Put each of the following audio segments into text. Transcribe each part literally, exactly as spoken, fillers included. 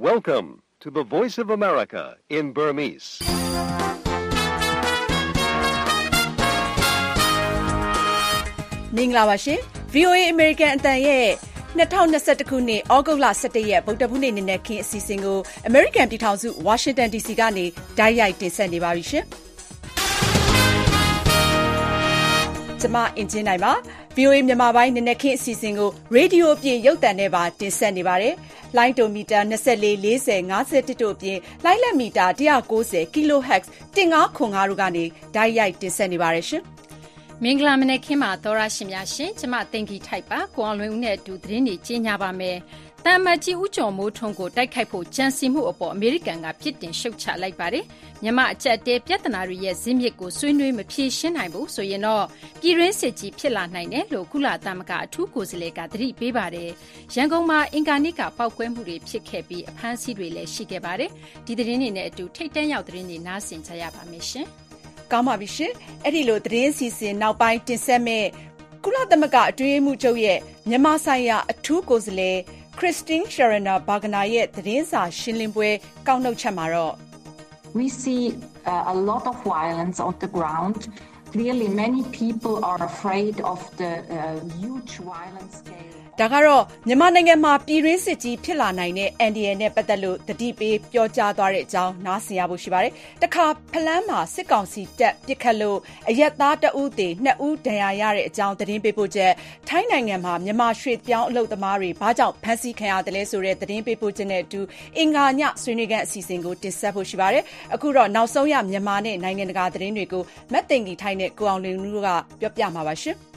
Welcome to the Voice of America in Burmese. မင်္ဂလာပါရှင် ဗွီအိုအေ American အတန်ရဲ့၂၀၂၁ခုနှစ်ဩဂုတ်လ၁၁ရက်ဗုဒ္ဓဟူးနေ့နံနက်ခင်းအစီအစဉ်ကို American ပြည်ထောင်စု Washington ဒီ စီ ကနေတိုက်ရိုက်တင်ဆက်နေပါပြီရှင်။ကျွန်မအင်ဂျင်နိုင်ပါ ဗွီအိုအေ မြန်မာပိုင်းနံနက်ခင်းအစီအစဉ်ကိုရေဒီယိုအပြင်ရုပ်သံနဲ့ပါတင်ဆက်နေပါတယ်။လိုင်းတိုမီတာ၂၄ ၄၀ ၅၁တို့အပြင်လိုင်းလက်မီတာ၁၉၀ kHz ၁၅ခွန်၅တို့ကနေတိုက်ရိုက်တင်ဆက်နေပါတယ်ရှင်။မင်္ဂလာမနက်ခင်းပါသောရရှင်များရှင်ကျမတင်ကြီးထိုက်ပါကိုအောင်လွင်ဦးနဲ့အတူသတင်းတွေကြီးညာပါမယ်။တမ်မတ်ကြီးဦးကျော်မိုးထွန်းကိုတိုက်ခိုက်ဖို့ကြံစီမှုအပေါ်အမေရိကန်ကပြစ်တင်ရှုတ်ချလိုက်ပါတယ်။မြန်မာအကြက်တဲပြဿနာတွေရဲ့ဇင်းမြစ်ကိုဆွေးနွေးမဖြေရှင်းနိုင်ဘူးဆိုရင်တော့ပြည်တွင်းစစ်ကြီးဖြစ်လာနိုင်တယ်လို့ကုလသမဂ္ဂအထူးကိုယ်စားလှယ်ကသတိပေးပါတယ်။ရန်ကုန်မှာအင်ကာနစ်ကပောက်ကွဲမှုတွေဖြစ်ခဲ့ပြီးအဖမ်းဆီးတွေလည်းရှိခဲ့ပါတယ်။ဒီသတင်းတွေနဲ့အတူထိတ်တန့်ရောက်သတင်းတွေနားဆင်ကြရပါမယ်ရှင်။ကောင်းပါပြီရှင်အဲ့ဒီလိုသတင်းစီစဉ်နောက်ပိုင်းတင်ဆက်မဲ့ကုလသမဂ္ဂအတွင်းမှုချုပ်ရဲ့မြန်မာဆိုင်ရာအထူးကိုယ်စားလှယ် Christine Schraner Burgener ရဲ့သတင်းစာရှင်းလင်းပွဲကောက်နှုတ်ချက်မှာတော့ We see uh, a lot of violence on the ground. Clearly many people are afraid of the uh, huge violence scale. ဒါကတော့မြန်မာနိုင်ငံမှာပြည်တွင်းစစ်ကြီးဖြစ်လာနိုင်တဲ့အန်ဒီအယ်နဲ့ပတ်သက်လို့တတိပေးပြောကြားသွားတဲ့အကြောင်းနားဆင်ရဖို့ရှိပါတယ်။တခါဖလန်းမှာစစ်ကောင်စီတပ်ပစ်ခတ်လို့အရက်သားတဦးသေနှစ်ဦးဒဏ်ရာရတဲ့အကြောင်းသတင်းပေးပို့ချက်ထိုင်းနိုင်ငံမှာမြန်မာရွှေပြောင်းအလုပ်သမားတွေဘာကြောင့်ဖမ်းဆီးခံရတယ်လဲဆိုတဲ့သတင်းပေးပို့ချက်နဲ့အတူအင်္ဂါညဆွေးနွေးခန်းအစီအစဉ်ကိုတင်ဆက်ဖို့ရှိပါတယ်။အခုတော့နောက်ဆုံးရမြန်မာနဲ့နိုင်ငံတကာသတင်းတွေကိုမတ်သိင်္ဂီထိုင်းနဲ့ကိုအောင်လင်းတို့ကပြောပြမှာပါရှင်။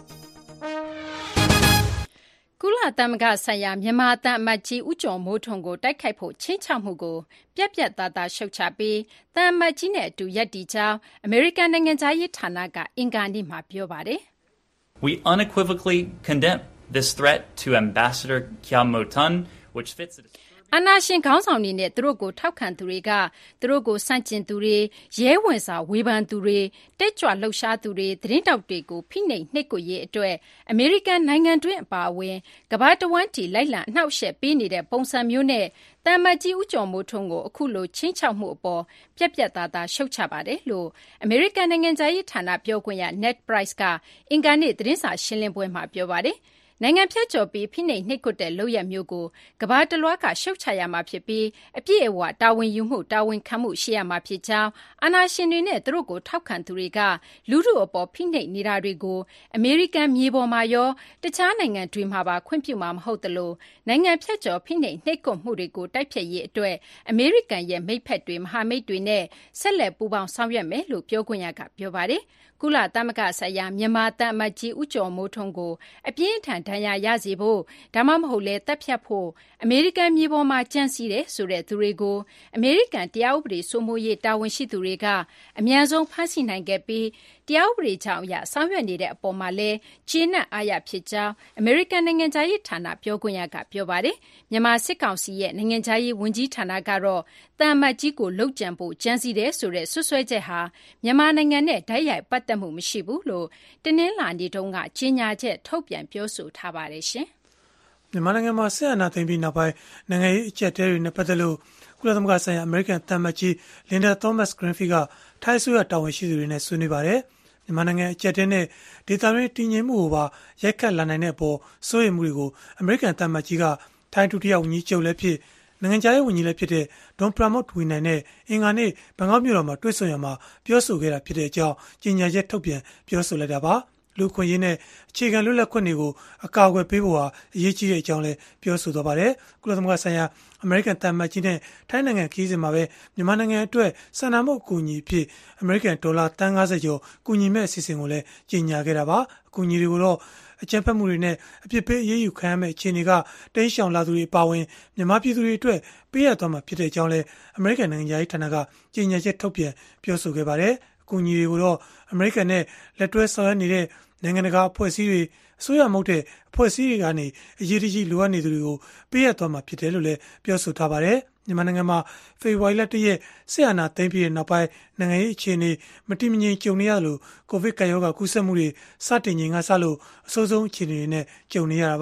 ကုလသမဂ္ဂဆိုင်ရာမြန်မာတန်အမတ်ကြီးဦးကျော်မိုးထွန်းကိုတိုက်ခိုက်ဖို့ချင်းချောက်မှုကိုပြက်ပြက်သားသားရှုတ်ချပြီးတန်အမတ်ကြီးနဲ့အတူရပ်တည်ကြောင်းအမေရိကန်နိုင်ငံသားရေးဌာနကအင်္ဂါနေ့မှာပြောပါတယ်။ We unequivocally condemn this threat to Ambassador Kyaw Moe Tun, which fits the အနာရှင်ခေါင်းဆောင်တွေနဲ့သူတို့ကိုထောက်ခံသူတွေကသူတို့ကိုစန့်ကျင်သူတွေရဲဝင်စာဝေဖန်သူတွေတက်ကြွလှုပ်ရှားသူတွေသတင်းတောက်တွေကိုဖိနှိပ်နှိပ်ကွပ်ရေးအတွက်အမေရိကန်နိုင်ငံတွင်းအပါအဝင်ကမ္ဘာတဝန်းတီလိုက်လံအနှောက်အယှက်ပေးနေတဲ့ပုံစံမျိုးနဲ့တမ်မတ်ကြီးဦးကျော်မိုးထွန်းကိုအခုလိုချင်းချောက်မှုအပေါ်ပြက်ပြက်သားသားရှုတ်ချပါတယ်လို့အမေရိကန်နိုင်ငံသားရေးဌာနပြောခွင့်ရ Ned Price ကအင်္ဂါနေ့သတင်းစာရှင်းလင်းပွဲမှာပြောပါတယ်။နိုင်ငံဖြတ်ကျော်ပြီးဖိနှိပ်နှိပ်ကွပ်တဲ့လုပ်ရပ်မျိုးကိုကမ္ဘာတလွှားကရှုတ်ချရမှာဖြစ်ပြီးအပြည့်အဝတာဝန်ယူမှုတာဝန်ခံမှုရှိရမှာဖြစ်ကြောင်းအာဏာရှင်တွေနဲ့သူတို့ကိုထောက်ခံသူတွေကလူထုအပေါ်ဖိနှိပ်နေတာတွေကိုအမေရိကန်မြေပေါ်မှာရောတခြားနိုင်ငံတွေမှာပါခွင့်ပြုမှာမဟုတ်သလိုနိုင်ငံဖြတ်ကျော်ဖိနှိပ်နှိပ်ကွပ်မှုတွေကိုတိုက်ဖျက်ရေးအတွက်အမေရိကန်ရဲ့မိတ်ဖက်တွေမဟာမိတ်တွေနဲ့ဆက်လက်ပူးပေါင်းဆောင်ရွက်မယ်လို့ပြောခွင့်ရကပြောပါတယ်ကုလသမဂ္ဂဆိုင်ရာမြန်မာတန်အမတ်ကြီးဦးကျော်မိုးထွန်းကိုအပြင်းထန်ဒဏ်ရာရစေဖို့ဒါမှမဟုတ်လဲတပ်ဖြတ်ဖို့အမေရိကန်မြေပေါ်မှာကြံစည်တယ်ဆိုတဲ့သူတွေကိုအမေရိကန်တရားဥပဒေစိုးမိုးရေးတာဝန်ရှိသူတွေကအမြန်ဆုံးဖမ်းဆီးနိုင်ခဲ့ပြီးတရားဥပဒေကြောင့်အရဆောင်ရွက်နေတဲ့အပေါ်မှာလဲကျေနပ်အားရဖြစ်ကြောင်းအမေရိကန်နိုင်ငံသားရေးဌာနပြောခွင့်ရကပြောပါတယ်မြန်မာစစ်ကောင်စီရဲ့နိုင်ငံသားရေးဝန်ကြီးဌာနကတော့တန်အမတ်ကြီးကိုလှုပ်ကြံဖို့ကြံစည်တယ်ဆိုတဲ့ဆွဆွဲချက်ဟာမြန်မာနိုင်ငံနဲ့ဓာတ်ရိုက်ပတ်သက်မှုမရှိဘူးလို့တင်းနှင်းလာနေတုန်းကကြေညာချက်ထုတ်ပြန်ပြောဆိုထားပါတယ်ရှင်မြန်မာနိုင်ငံမှာဆက်အနာသိမ်းပြီးနောက်ပိုင်းနိုင်ငံရေးအကျပ်အတည်းတွေနဲ့ပတ်သက်လို့ကုလသမဂ္ဂဆိုင်ရာအမေရိကန်တန်မတ်ကြီးလင်ဒါသောမတ်ဂရင်းဖီကထိုင်းအစိုးရတာဝန်ရှိသူတွေနဲ့ဆွေးနွေးပါတယ်မြန်မာနိုင်ငံအကျပ်အတည်းနဲ့ဒေသတွင်းတည်ငြိမ်မှုကိုပါရိုက်ခတ်လာနိုင်တဲ့အပေါ်စိုးရိမ်မှုတွေကိုအမေရိကန်တန်မတ်ကြီးကထိုင်းဒုတိယဝန်ကြီးချုပ်လည်းဖြစ်နိုင်ငံခြားရေးဝန်ကြီးလည်းဖြစ်တဲ့ဒေါန်ပရာမုတ်ဝီနိုင်နဲ့အင်္ဂါနေ့ဘန်ကောက်မြို့တော်မှာတွေ့ဆုံရမှာပြောဆိုခဲ့တာဖြစ်တဲ့အကြောင်းကြေညာချက်ထုတ်ပြန်ပြောဆိုလိုက်တာပါလူခွင့်ရေးနဲ့အခြေခံလွတ်လပ်ခွင့်တွေကိုအကာအကွယ်ပေးဖို့ဟာအရေးကြီးတဲ့အကြောင်းလည်းပြောဆိုသွားပါတယ်ကုလသမဂ္ဂဆိုင်ရာအမေရိကန်တန်မတ်ကြီးနဲ့ထိုင်းနိုင်ငံခီးစဉ်မှာပဲမြန်မာနိုင်ငံအတွက်စာနာမှုအကူအညီအဖြစ်အမေရိကန်ဒေါ်လာတန်း၅၀ကျော်ကူညီမဲ့အစီအစဉ်ကိုလည်းကြေညာခဲ့တာပါအကူအညီတွေကိုတော့အကြမ်းဖက်မှုတွေနဲ့အပြစ်ပေးအရေးယူခံရမယ့်အခြေအနေကတိမ်းရှောင်လာသူတွေပါဝင်မြန်မာပြည်သူတွေအတွက်ပေးရသွားမှာဖြစ်တဲ့အကြောင်းလည်းအမေရိကန်နိုင်ငံသားဌာနကကြေညာချက်ထုတ်ပြန်ပြောဆိုခဲ့ပါတယ်အကူအညီတွေကိုတော့အမေရိကန်နဲ့လက်တွဲဆောင်ရွက်နေတဲ့နိုင်ငံတကာအဖွဲ့အစည်းတွေအစိုးရမဟုတ်တဲ့အဖွဲ့အစည်းတွေကနေအရေးကြီးလိုအပ်နေသူတွေကိုပေးရသွားမှာဖြစ်တယ်လို့လည်းပြောဆိုထားပါတယ်မြန်မာနိုင်ငံမှာဖေဖော်ဝါရီလတရက်စစ်အာဏာသိမ်းပြီးတဲ့နောက်ပိုင်းနိုင်ငံရေးအခြေအနေမတည်မငြိမ်ကြုံနေရလို့ကိုဗစ်ကပ်ရောဂါကူးစက်မှုတွေစတင်ချိန်ကစလို့အဆိုးဆုံးအခြေအနေတွေနဲ့ကြုံနေရတာပါ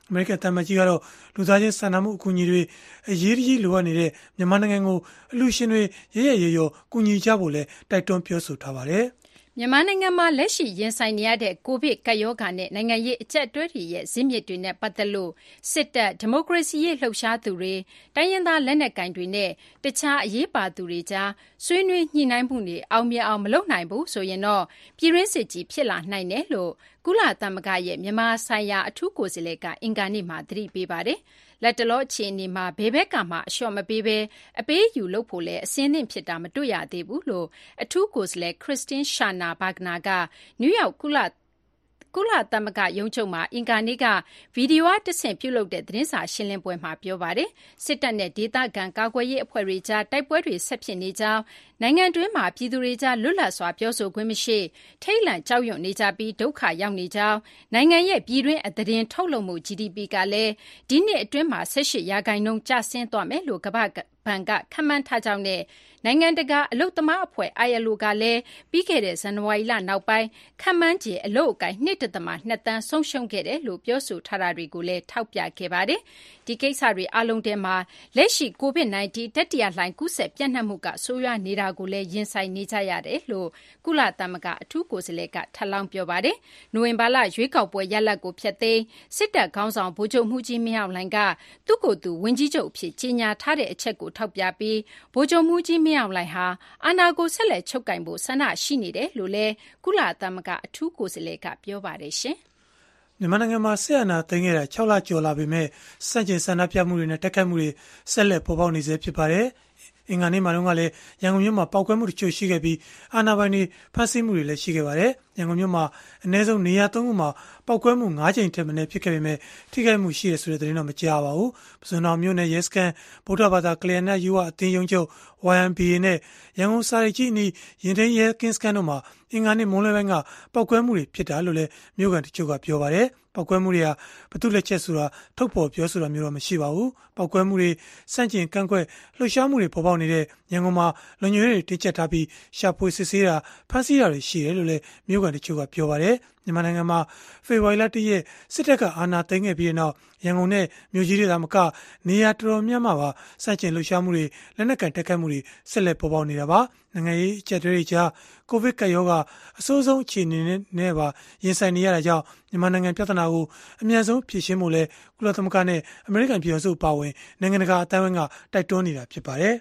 အမေရိကန်တမန်ကြီးကတော့လူသားချင်းစာနာမှုအကူအညီတွေအရေးကြီးလိုအပ်နေတဲ့မြန်မာနိုင်ငံကိုအလှူရှင်တွေရရရရောကူညီကြဖို့လည်းတိုက်တွန်းပြောဆိုထားပါတယ်မြန်မာနိုင်ငံမှာလက်ရှိရင်ဆိုင်နေရတဲ့ကိုဗစ်ကပ်ရောဂါနဲ့နိုင်ငံရေးအကျပ်အတည်းတွေရဲ့ဇစ်မြစ်တွေနဲ့ပတ်သက်လို့စစ်တပ်ဒီမိုကရေစီရေးလှုပ်ရှားသူတွေတိုင်းရင်းသားလက်နက်ကိုင်တွေနဲ့တခြားအရေးပါသူတွေကြားဆွေးနွေးညှိနှိုင်းမှုတွေအောင်မြင်အောင်မလုပ်နိုင်ဘူးဆိုရင်တော့ပြည်တွင်းစစ်ကြီးဖြစ်လာနိုင်တယ်လို့ကုလသမဂ္ဂရဲ့မြန်မာဆိုင်ရာအထူးကိုယ်စားလှယ်ကအင်္ဂါနေ့မှာသတိပေးပါတယ်လက်တလောအခြေအနေမှာဘယ်ဘက်ကမှအလျှော့မပေးဘဲအပေးယူလုပ်ဖို့လဲအစင်းသင့်ဖြစ်တာမတွေ့ရသေးဘူးလို့အထူးကိုယ်စားလှယ်ခရစ်စတင်းရှာနာဘာဂနာကနယူးယောက်ကုလကုလသမဂ္ဂရုံးချုပ်မှာအင်္ဂါနေ့ကဗီဒီယိုအားတဆင့်ပြုလုပ်တဲ့သတင်းစာရှင်းလင်းပွဲမှာပြောပါတယ်စစ်တပ်နဲ့ဒေသခံကာကွယ်ရေးအဖွဲ့တွေကြားတိုက်ပွဲတွေဆက်ဖြစ်နေကြောင်းနိုင်ငံတွင်းမှာပြည်သူတွေကြားလွတ်လပ်စွာပြောဆိုခွင့်မရှိထိတ်လန့်ကြောက်ရွံ့နေကြပြီးဒုက္ခရောက်နေကြောင်းနိုင်ငံရဲ့ပြည်တွင်းအသတင်းထုတ်လုပ်မှု ဂျီ ဒီ ပီ ကလည်းဒီနှစ်အတွင်းမှာ၁၈ရာခိုင်နှုန်းကျဆင်းသွားမယ်လို့ကမ္ဘာ့ဘဏ်ကခန့်မှန်းထားကြောင်းနဲ့နိုင်ငံတကာအလုပ်သမားအဖွဲ့ အိုင် အယ် အို ကလည်းပြီးခဲ့တဲ့ဇန်နဝါရီလနောက်ပိုင်းခန့်မှန်းခြေအလုပ်အကိုင် ၂.၂ သန်းဆုံးရှုံးခဲ့တယ်လို့ပြောဆိုထားတာတွေကိုလည်းထောက်ပြခဲ့ပါတယ်။ဒီကိစ္စတွေအလုံးထဲမှာလက်ရှိ ကိုဗစ် ၁၉ တတိယလှိုင်းကူးစက်ပြန့်နှံ့မှုကဆိုးရွားနေတာကိုလည်းရင်ဆိုင်နေကြရတယ်လို့ကုလသမဂ္ဂအထူးကိုယ်စားလှယ်ကထပ်လောင်းပြောပါတယ်။နိုဝင်ဘာလရွေးကောက်ပွဲရလဒ်ကိုဖျက်သိမ်းစစ်တပ်ခေါင်းဆောင်ဗိုလ်ချုပ်မှူးကြီးမင်းအောင်လှိုင်ကသူ့ကိုယ်သူဝန်ကြီးချုပ်အဖြစ်ကြေညာထားတဲ့အချက်ကိုထောက်ပြပြီးဗိုလ်ချုပ်မှူးကြီးမင်းအောင်လှိုင်ဟာအာဏာကိုဆက်လက်ချုပ်ကိုင်ဖို့ဆန္ဒရှိနေတယ်လို့လည်းကုလသမဂ္ဂအထူးကိုယ်စားလှယ်ကပြောပါတယ်ရှင်။မြန်မာနိုင်ငံမှာဆက်အနာသိမ်းခဲ့တာ၆လကျော်လာပေမဲ့စန့်ကျင်ဆန္ဒပြမှုတွေနဲ့တိုက်ခိုက်မှုတွေဆက်လက်ပေါ်ပေါက်နေစေဖြစ်ပါတယ်။အင်္ဂါနေ့မှာတော့ကလည်းရန်ကုန်မြို့မှာပောက်ကွဲမှုတချို့ရှိခဲ့ပြီးအာဏာပိုင်တွေဖမ်းဆီးမှုတွေလည်းရှိခဲ့ပါတယ်။ရန်ကုန်မြို့မှာအနည်းဆုံးနေရာသုံးခုမှာပောက်ကွဲမှု၅ကြိမ်ထက်မနည်းဖြစ်ခဲ့ပေမဲ့ထိခိုက်မှုရှိတယ်ဆိုတဲ့သတင်းတော့မကြားပါဘူး။ပစွန်တော်မြို့နယ်ရဲစခန်းဗုဒ္ဓဘာသာကလျာဏယူဝအသင်းရုံးချုပ် ဝိုင် အမ် ဘီ အေ နဲ့ရန်ကုန်စာရိတ်ကြီးအနီးရင်ထိန်ရဲကင်းစခန်းတို့မှာအင်္ဂါနေ့မွန်းလွဲပိုင်းကပောက်ကွဲမှုတွေဖြစ်တာလို့လည်းမြို့ကန်တချို့ကပြောပါတယ်။ပောက်ကွဲမှုတွေဟာဘသူလက်ချက်ဆိုတာထုတ်ဖော်ပြောဆိုတာမျိုးတော့မရှိပါဘူး။ပောက်ကွဲမှုတွေစန့်ကျင်ကန့်ကွက်လှုပ်ရှားမှုတွေပေါ်ပေါက်နေတဲ့ရန်ကုန်မှာလုံခြုံရေးတွေတင်းကျပ်ထားပြီးရှာဖွေစစ်ဆေးတာဖမ်းဆီးတာတွေရှိတယ်လို့လည်းမြို့ကန်တချို့ကပြောပါတယ်။မြန်မာနိုင်ငံမှာဖေဖော်ဝါရီလတရက်စစ်တပ်ကအာဏာသိမ်းခဲ့ပြီးတဲ့နောက်ရန်ကုန်နဲ့မြို့ကြီးတွေသာမကနေရာတော်တော်များများပါစန့်ကျင်လှုပ်ရှားမှုတွေလက်နက်ကန်တိုက်ခိုက်မှုတွေဆက်လက်ပေါ်ပေါက်နေတာပါနိုင်ငံရေးအကျပ်တွေကြားကိုဗစ်ကပ်ရောဂါအဆိုးဆုံးအခြေအနေနဲ့ပါရင်ဆိုင်နေရတာကြောင့်မြန်မာနိုင်ငံပြဿနာကိုအမြန်ဆုံးဖြေရှင်းဖို့လဲကုလသမဂ္ဂနဲ့အမေရိကန်ပြည်ထောင်စုပါဝင်နိုင်ငံတကာအတိုင်းအဝိုင်းကတိုက်တွန်းနေတာဖြစ်ပါတယ်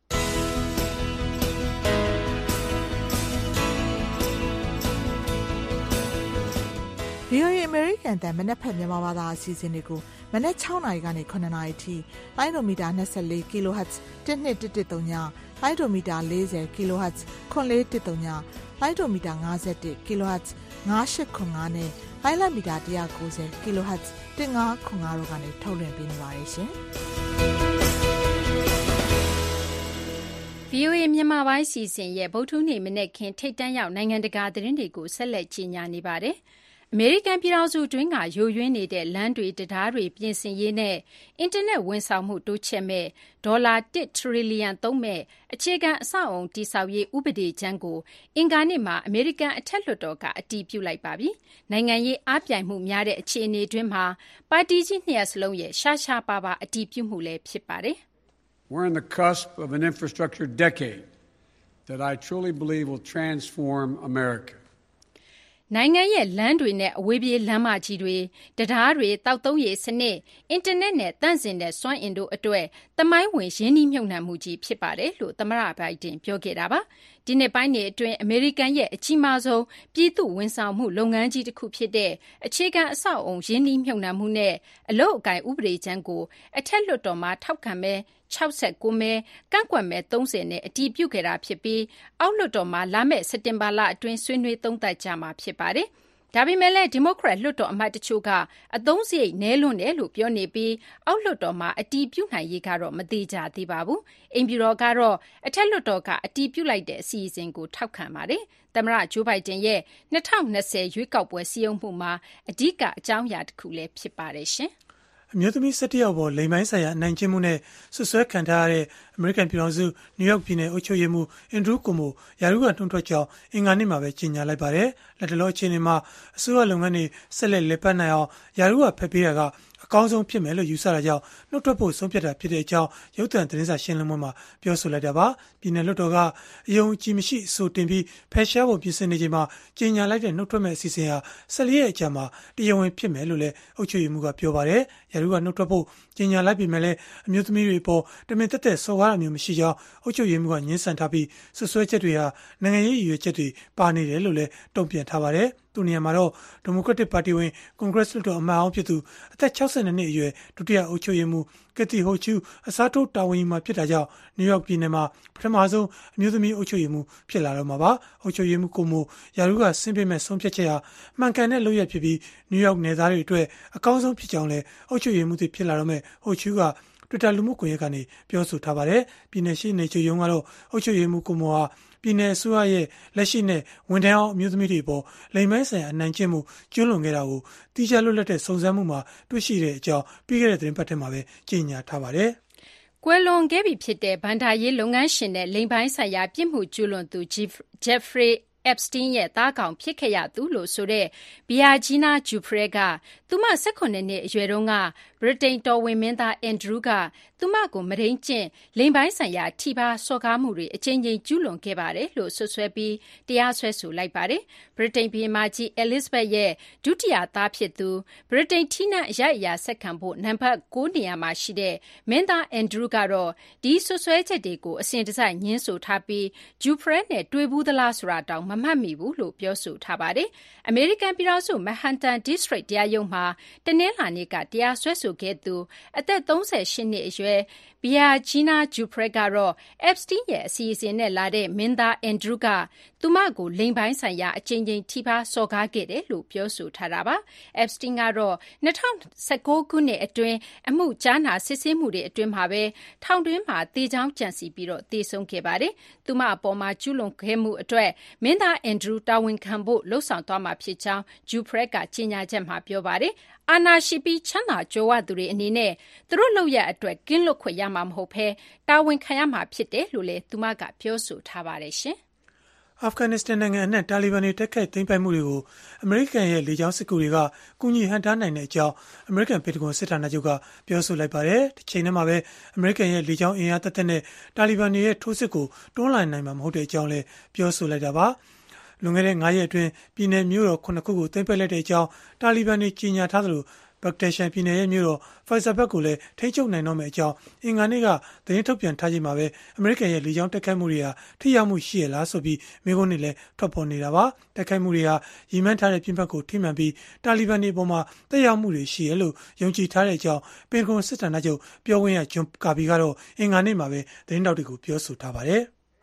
ဗွီအိုအေ American တန်မနက်ဖက်မြန်မာဘာသာအစီအစဉ်တွေကိုမနက်၆နာရီကနေ၇နာရီထိလိုင်းဒိုမီတာ၂၄ kHz တစ်နှစ်တစ်တစ်သုံးညလိုင်းဒိုမီတာ၄၀ kHz ခွန်လေးတစ်သုံးညလိုင်းဒိုမီတာ၅၁ kHz ၅၈ခွန်၅နဲ့လိုင်းလမီတာ၁၉၀ kHz ၁၅ခွန်၅တို့ကနေထုတ်လွှင့်ပေးနေပါတယ်ရှင်။ဗွီအိုအေ မြန်မာပိုင်းစီစဉ်ရဲ့ဗုဒ္ဓဟူးနေ့မနေ့ခင်ထိတ်တန့်ရောက်နိုင်ငံတကာသတင်းတွေကိုဆက်လက်ကြီးညာနေပါတယ်။အမေရိကန်ပြည်ထောင်စုတွင်းကယိုယွင်းနေတဲ့လမ်းတွေတရားတွေပြင်ဆင်ရေးနဲ့အင်တာနက်ဝန်ဆောင်မှုတိုးချဲ့မဲ့ဒေါ်လာတစ်ထရီလီယံသုံးမဲ့အခြေခံအဆောက်အုံတည်ဆောက်ရေးဥပဒေကြမ်းကိုအင်္ဂါနေ့မှာအမေရိကန်အထက်လွှတ်တော်ကအတည်ပြုလိုက်ပါပြီ။နိုင်ငံရေးအားပြိုင်မှုများတဲ့အခြေအနေတွင်းမှာပါတီကြီးနှစ်ရပ်စလုံးရဲ့ရှားရှားပါးပါးအတည်ပြုမှုလည်းဖြစ်ပါတယ်။ We're on the cusp of an infrastructure decade that I truly believe will transform America. နိုင်ငံရဲ့လမ်းတွေနဲ့အဝေးပြေးလမ်းမကြီးတွေတရားတွေတောက်သုံးရေးစနစ်အင်တာနက်နဲ့တန့်စင်တဲ့စွမ်းအင်တို့အတွက်သမိုင်းဝင်ရင်းနှီးမြှုပ်နှံမှုကြီးဖြစ်ပါတယ်လို့သမ္မတဘိုင်ဒန်ပြောခဲ့တာပါဒီနှစ်ပိုင်းတွေအတွင်းအမေရိကန်ရဲ့အကြီးမားဆုံးပြည်သူဝန်ဆောင်မှုလုပ်ငန်းကြီးတစ်ခုဖြစ်တဲ့အခြေခံအဆောက်အုံရင်းနှီးမြှုပ်နှံမှုနဲ့အလုပ်အကိုင်ဥပဒေကြမ်းကိုအထက်လွှတ်တော်မှာထောက်ခံမဲ့၆၉မဲကန့်ကွက်မဲ၃၀နဲ့အတည်ပြုခဲ့တာဖြစ်ပြီးအောက်လွှတ်တော်မှာလာမယ့်စက်တင်ဘာလအတွင်းဆွေးနွေးသုံးသပ်ကြမှာဖြစ်ပါတယ်။ဒါပေမဲ့လည်းဒီမိုကရက်လွှတ်တော်အမတ်တချို့ကအသုံးစရိတ်နည်းလွန်းတယ်လို့ပြောနေပြီးအောက်လွှတ်တော်မှာအတည်ပြုနိုင်ရေးကတော့မသေးကြသေးပါဘူး။အိမ်ဖြူတော်ကတော့အထက်လွှတ်တော်ကအတည်ပြုလိုက်တဲ့အစီအစဉ်ကိုထောက်ခံပါတယ်။သမ္မတဂျိုးဘိုင်ဒန်ရဲ့၂၀၂၀ရွေးကောက်ပွဲစည်းရုံးမှုမှာအဓိကအကြောင်းအရာတစ်ခုလည်းဖြစ်ပါတယ်ရှင်။အမျိုးသမီး၁၁ယောက်ပေါ်လိင်ပိုင်းဆိုင်ရာအနိုင်ကျင့်မှုနဲ့ဆွဆွဲခံထားရတဲ့အမေရိကန်ပြည်ထောင်စုနယူးယောက်ပြည်နယ်အုပ်ချုပ်ရေးမှူးအင်ဒရူးကိုမိုယာရုကနှုတ်ထွက်ကြောင်းအင်္ဂါနေ့မှာပဲကြေညာလိုက်ပါတယ်။လက်တလောအခြေအနေမှာအစိုးရလုပ်ငန်းတွေဆက်လက်လည်ပတ်နိုင်အောင်ယာရုကဖက်ပေးတာကကောင်းဆုံးဖြစ်မယ်လို့ယူဆတာကြောင့်နှုတ်ထွက်ဖို့ဆုံးဖြတ်တာဖြစ်တဲ့အကြောင်းရုပ်သံသတင်းစာရှင်းလင်းပွဲမှာပြောဆိုလိုက်တာပါပြည်내လွှတ်တော်ကအယုံကြည်မရှိအဆိုတင်ပြီးဖယ်ရှားဖို့ပြင်ဆင်နေချိန်မှာကြေညာလိုက်တဲ့နှုတ်ထွက်မဲ့အစီအစဉ်ဟာ၁၄ရက်အကြာမှာတရားဝင်ဖြစ်မယ်လို့လည်းအုပ်ချုပ်ရေးမှူးကပြောပါတယ်ရာထူးကနှုတ်ထွက်ဖို့ကြေညာလိုက်ပြီးမှလည်းအမျိုးသမီးတွေပေါ်တမင်တက်တက်ဆော်ကားတာမျိုးမရှိကြောင်းအုပ်ချုပ်ရေးမှူးကညှင်းဆန်ထားပြီးဆွဆွဲချက်တွေဟာနိုင်ငံရေးရည်ရွယ်ချက်တွေပါနေတယ်လို့လည်းတုံ့ပြန်ထားပါတယ်သူနေရာမှာတော့ဒီမိုကရက်တစ်ပါတီဝင်ကွန်ဂရက်လွှတ်တော်အမတ်အောင်ဖြစ်သူအသက်၆၂နှစ်အရွယ်ဒုတိယအုပ်ချုပ်ရေးမှူးကက်တီဟိုချူအစားထိုးတာဝန်ယူမှာဖြစ်တာကြောင့်နယူးယောက်ပြည်နယ်မှာပထမဆုံးအမျိုးသမီးအုပ်ချုပ်ရေးမှူးဖြစ်လာတော့မှာပါအုပ်ချုပ်ရေးမှူးကိုမိုရာထူးကဆင်းပေးမဲ့ဆုံးဖြတ်ချက်ဟာမှန်ကန်တဲ့လုပ်ရဖြစ်ပြီးနယူးယောက်နယ်သားတွေအတွက်အကောင်းဆုံးဖြစ်ကြောင်းလည်းအုပ်ချုပ်ရေးမှူးဖြစ်လာတော့မဲ့ဟိုချူကTwitter လူမှုကွန်ရက်ကနေပြောဆိုထားပါတယ်ပြည်내ရှိနေချုပ်ရုံးကတော့အုပ်ချုပ်ရေးမှူးကိုမိုဟာပြည်내အစိုးရရဲ့လက်ရှိနဲ့ဝန်ထမ်းအောင်အမျိုးသမီးတွေပေါ်လိမ်မိုင်းဆိုင်အနိုင်ကျင့်မှုကျွလွန်ခဲ့တာကိုတိကျလွတ်လပ်တဲ့စုံစမ်းမှုမှာတွေ့ရှိတဲ့အကြောင်းပြီးခဲ့တဲ့သတင်းပတ်ထဲမှာပဲကြေညာထားပါတယ်ကွယ်လွန်ခဲ့ပြီဖြစ်တဲ့ဘန်ဒါရေးလုပ်ငန်းရှင်နဲ့လိမ်ပိုင်းဆိုင်ရာပြစ်မှုကျူးလွန်သူ Jeffrey Epstein ရဲ့သားကောင်ဖြစ်ခဲ့ရသူလို့ဆိုတဲ့ Biagina Giuffre ကသူမ၁၈နှစ်အရွယ်တုန်းကဗြိတိန်တော်ဝင်မင်းသား Andrew ကသူမကိုမုဒိန်းကျင့်လိင်ပိုင်းဆိုင်ရာထိပါးစော်ကားမှုတွေအကြိမ်ကြိမ်ကျူးလွန်ခဲ့ပါတယ်လို့ဆွဆွဲပြီးတရားစွဲဆိုလိုက်ပါတယ်။ဗြိတိန်ဘုရင်မကြီး Elizabeth ရဲ့ဒုတိယသားဖြစ်သူဗြိတိန်ထီးနန်းအရိုက်အရာဆက်ခံဖို့နံပါတ်၉နေရာမှာရှိတဲ့မင်းသား Andrew ကတော့ဒီဆွဆွဲချက်တွေကိုအစဉ်တစိုက်ညှင်းဆိုထားပြီး Giuffre နဲ့တွေ့ဘူးသလားဆိုတာတောင်မမှတ်မိဘူးလို့ပြောဆိုထားပါတယ်။အမေရိကန်ပြည်ထောင်စု Manhattan District တရားရုံးမှာတနင်္လာနေ့ကတရားစွဲဆိုခဲ့သူအသက်၃၈နှစ်အရွယ်Biagina Giuffre ကတော့ Epstein ရဲ့အစီအစဉ်နဲ့လာတဲ့မင်းသား Andrew ကသူမကိုလိင်ပိုင်းဆိုင်ရာအကြိမ်ကြိမ်ထိပါးစော်ကားခဲ့တယ်လို့ပြောဆိုထားတာပါ။ Epstein ကတော့၂၀၁၉ခုနှစ်အတွင်းအမှုကြားနာစစ်ဆေးမှုတွေအတွင်းမှာပဲထောင်တွင်းမှာသေကြောင်းကြံစည်ပြီးတော့သေဆုံးခဲ့ပါတယ်။သူမအပေါ်မှာကျူးလွန်ခဲ့မှုအတွက်မင်းသား Andrew တာဝန်ခံဖို့လှုံ့ဆော်သွားမှာဖြစ်ကြောင်း Giuffre ကကြေညာချက်မှာပြောပါတယ်။အာဏာရှိပြီးချမ်းသာကြွယ်ဝသူတွေအနေနဲ့သူတို့လုပ်ရအတွက်ကင်းလွတ်ခွင့်ရမှာမဟုတ်ဘဲတာဝန်ခံရမှာဖြစ်တယ်လို့လည်းသူမကပြောဆိုထားပါတယ်ရှင်။အာဖဂန်နစ္စတန်နိုင်ငံအနှံ့တာလီဘန်တွေတိုက်ခိုက်သိမ်းပိုက်မှုတွေကိုအမေရိကန်ရဲ့လေကြောင်းစစ်ကူတွေကကူညီဟန့်တားနိုင်တဲ့အကြောင်းအမေရိကန်ပြည်ထောင်စုစစ်ဌာနချုပ်ကပြောဆိုလိုက်ပါတယ်။ဒီချိန်ထဲမှာပဲအမေရိကန်ရဲ့လေကြောင်းအင်အားသက်သက်နဲ့တာလီဘန်တွေရဲ့ထိုးစစ်ကိုတွန်းလှန်နိုင်မှာမဟုတ်တဲ့အကြောင်းလည်းပြောဆိုလိုက်တာပါ။လွန်ခဲ့တဲ့၅ရက်အတွင်းပြည်내မြို့တော်ခုနှစ်ခုကိုသိမ်းပိုက်လိုက်တဲ့အကြောင်းတာလီဘန်တွေကြေညာထားသလိုဘဂ္ဂဒက်ရှန်ပြည်နယ်ရဲ့မြို့တော်ဖိုက်ဆာဘတ်ကိုလည်းထိန်းချုပ်နိုင်တော့မယ့်အကြောင်းအင်္ဂါနေ့ကသတင်းထုတ်ပြန်ထားချိန်မှာပဲအမေရိကန်ရဲ့လေကြောင်းတိုက်ခိုက်မှုတွေဟာထိရောက်မှုရှိရလားဆိုပြီးမိကုန်းတွေလည်းထွက်ပေါ်နေတာပါတိုက်ခိုက်မှုတွေဟာရည်မှန်းထားတဲ့ပြစ်မှတ်ကိုထိမှန်ပြီးတာလီဘန်တွေပေါ်မှာတက်ရောက်မှုတွေရှိရလို့ယုံကြည်ထားတဲ့အကြောင်းပင်တဂွန်စစ်ဌာနချုပ်ပြောခွင့်ရဂျွန်ကာဘီကတော့အင်္ဂါနေ့မှာပဲသတင်းတောက်တွေကိုပြောဆိုထားပါတယ်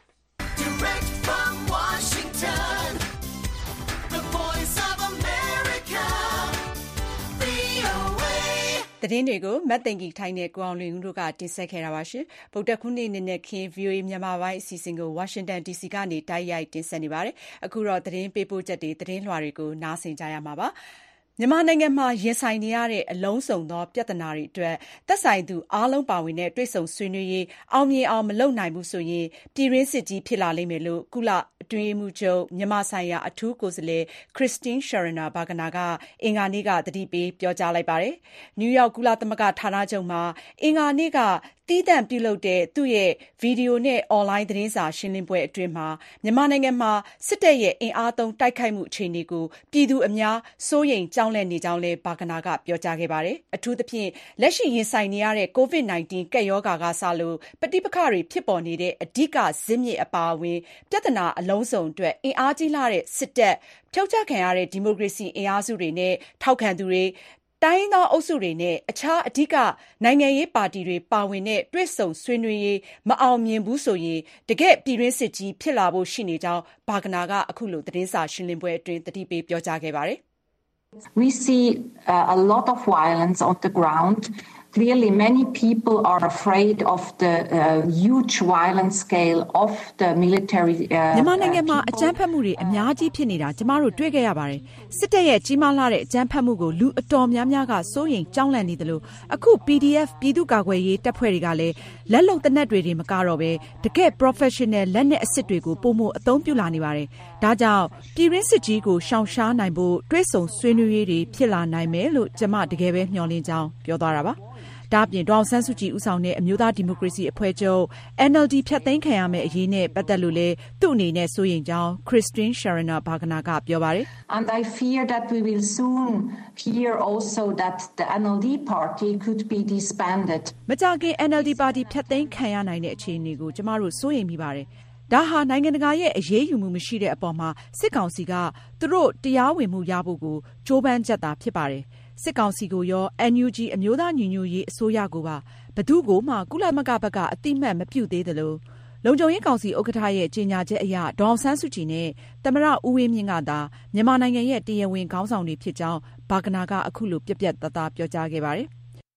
သတင်းတွေကိုမတ်သိင်္ဂီထိုင်းနဲ့ကိုအောင်လွင်ဦးတို့ကတင်ဆက်ခဲ့တာပါရှင်။ဗုဒ္ဓခုနေ့နေ့နဲ့ခင် ဗွီအိုအေ မြန်မာပိုင်းအစီအစဉ်ကိုဝါရှင်တန် ဒီစီကနေတိုက်ရိုက်တင်ဆက်နေပါတယ်။အခုတော့သတင်းပေးပို့ချက်တွေသတင်းလွှာတွေကိုနားဆင်ကြရမှာပါ။မြန်မာနိုင်ငံမှာရင်ဆိုင်နေရတဲ့အလုံးစုံသောပြဿနာတွေအတွက်သက်ဆိုင်သူအားလုံးပါဝင်တဲ့တွေ့ဆုံဆွေးနွေးရေးအောင်မြင်အောင်မလုပ်နိုင်ဘူးဆိုရင်ပြည်တွင်းစစ်ကြီးဖြစ်လာလိမ့်မယ်လို့ကုလအတွင်းရေးမှူးချုပ်မြန်မာဆိုင်ရာအထူးကိုယ်စားလှယ် Christine Schraner Burgener ကအင်္ဂါနေ့ကသတိပေးပြောကြားလိုက်ပါတယ်။နယူးယောက်ကုလသမဂ္ဂဌာနချုပ်မှာအင်္ဂါနေ့ကသီးသန့်ပြုလုပ်တဲ့သူ့ရဲ့ဗီဒီယိုနဲ့အွန်လိုင်းသတင်းစာရှင်းလင်းပွဲအတွင်းမှာမြန်မာနိုင်ငံမှာစစ်တပ်ရဲ့အင်အားသုံးတိုက်ခိုက်မှုအခြေအနေကိုပြည်သူအများစိုးရိမ်ကြောက်လန့်နေကြောင်းလည်းဘာကနာကပြောကြားခဲ့ပါတယ်။အထူးသဖြင့်လက်ရှိရင်ဆိုင်နေရတဲ့ ကိုဗစ် ၁၉ ကပ်ရောဂါကစလို့ပဋိပက္ခတွေဖြစ်ပေါ်နေတဲ့အဓိကဇစ်မြစ်အပါအဝင်ပြဿနာအလုံးစုံအတွက်အင်အားကြီးလာတဲ့စစ်တပ်ဖြုတ်ချခံရတဲ့ဒီမိုကရေစီအင်အားစုတွေနဲ့ထောက်ခံသူတွေတိုင်းရင်းသားအုပ်စုတွေနဲ့အခြားအဓိကနိုင်ငံရေးပါတီတွေပါဝင်တဲ့တွေ့ဆုံဆွေးနွေးရေးမအောင်မြင်ဘူးဆိုရင်တကယ့်ပြည်တွင်းစစ်ကြီးဖြစ်လာဖို့ရှိနေကြောင်းဘာကနာကအခုလိုသတင်းစာရှင်းလင်းပွဲအတွင်းသတိပေးပြောကြားခဲ့ပါတယ်။ We see uh, a lot of violence on the ground. Clearly, many people are afraid of the uh, huge violent scale of the military. မြန်မာနိုင်ငံမှာအကြမ်းဖက်မှုတွေအများကြီးဖြစ်နေတာကျမတို့တွေ့ခဲ့ရပါတယ်။စစ်တပ်ရဲ့ကြီးမားလာတဲ့အကြမ်းဖက်မှုကိုလူအတော်များများကစိုးရိမ်ကြောက်လန့်နေတယ်လို့အခု P D F ပြည်သူ့ကာကွယ်ရေးတပ်ဖွဲ့တွေကလည်းလက်လုံတနက်တွေတွေမကတော့ပဲတကယ် professional လက်နက်အစစ်တွေကိုပုံမှုအသုံးပြုလာနေပါတယ်။ဒါကြောင့်ပြည်ရင်းစစ်ကြီးကိုရှောင်ရှားနိုင်ဖို့တွဲဆုံဆွေးနွေးရေးတွေဖြစ်လာနိုင်မယ်လို့ကျမတကယ်ပဲမျှော်လင့်ကြောင်းပြောသွားတာပါ။ဒါ့အပြင်ဒေါ်အောင်ဆန်းစုကြည်ဦးဆောင်တဲ့အမျိုးသားဒီမိုကရေစီအဖွဲ့ချုပ် N L D ဖြတ်သိမ်းခံရမယ့်အရေးနဲ့ပတ်သက်လို့လည်းသူ့အနေနဲ့စိုးရိမ်ကြောင်း Christine Schraner Burgener ကပြောပါတယ် And I fear that we will soon hear also that the N L D party could be disbanded. မကြာခင် N L D ပါတီဖြတ်သိမ်းခံရနိုင်တဲ့အခြေအနေကိုကျမတို့စိုးရိမ်မိပါတယ်။ဒါဟာနိုင်ငံတကာရဲ့အရေးယူမှုမရှိတဲ့အပေါ်မှာစစ်ကောင်စီကသူတို့တရားဝင်မှုရဖို့ကိုကြိုးပမ်းချက်သာဖြစ်ပါတယ်။စစ်ကောင်စီကိုရော N U G အမျိုးသားညီညွတ်ရေးအစိုးရကိုပါဘသူကိုမှကုလသမဂ္ဂဘက်ကအတိမတ်မပြုသေးသလိုလုံခြုံရေးကောင်စီဥက္ကဋ္ဌရဲ့ကြေညာချက်အရဒေါ်အောင်ဆန်းစုကြည်နဲ့သမ္မတဦးဝင်းမြင့်ကသာမြန်မာနိုင်ငံရဲ့တရားဝင်ခေါင်းဆောင်တွေဖြစ်ကြောင်းဘာဂနာကအခုလိုပြက်ပြက်သားသားပြောကြားခဲ့ပါတယ်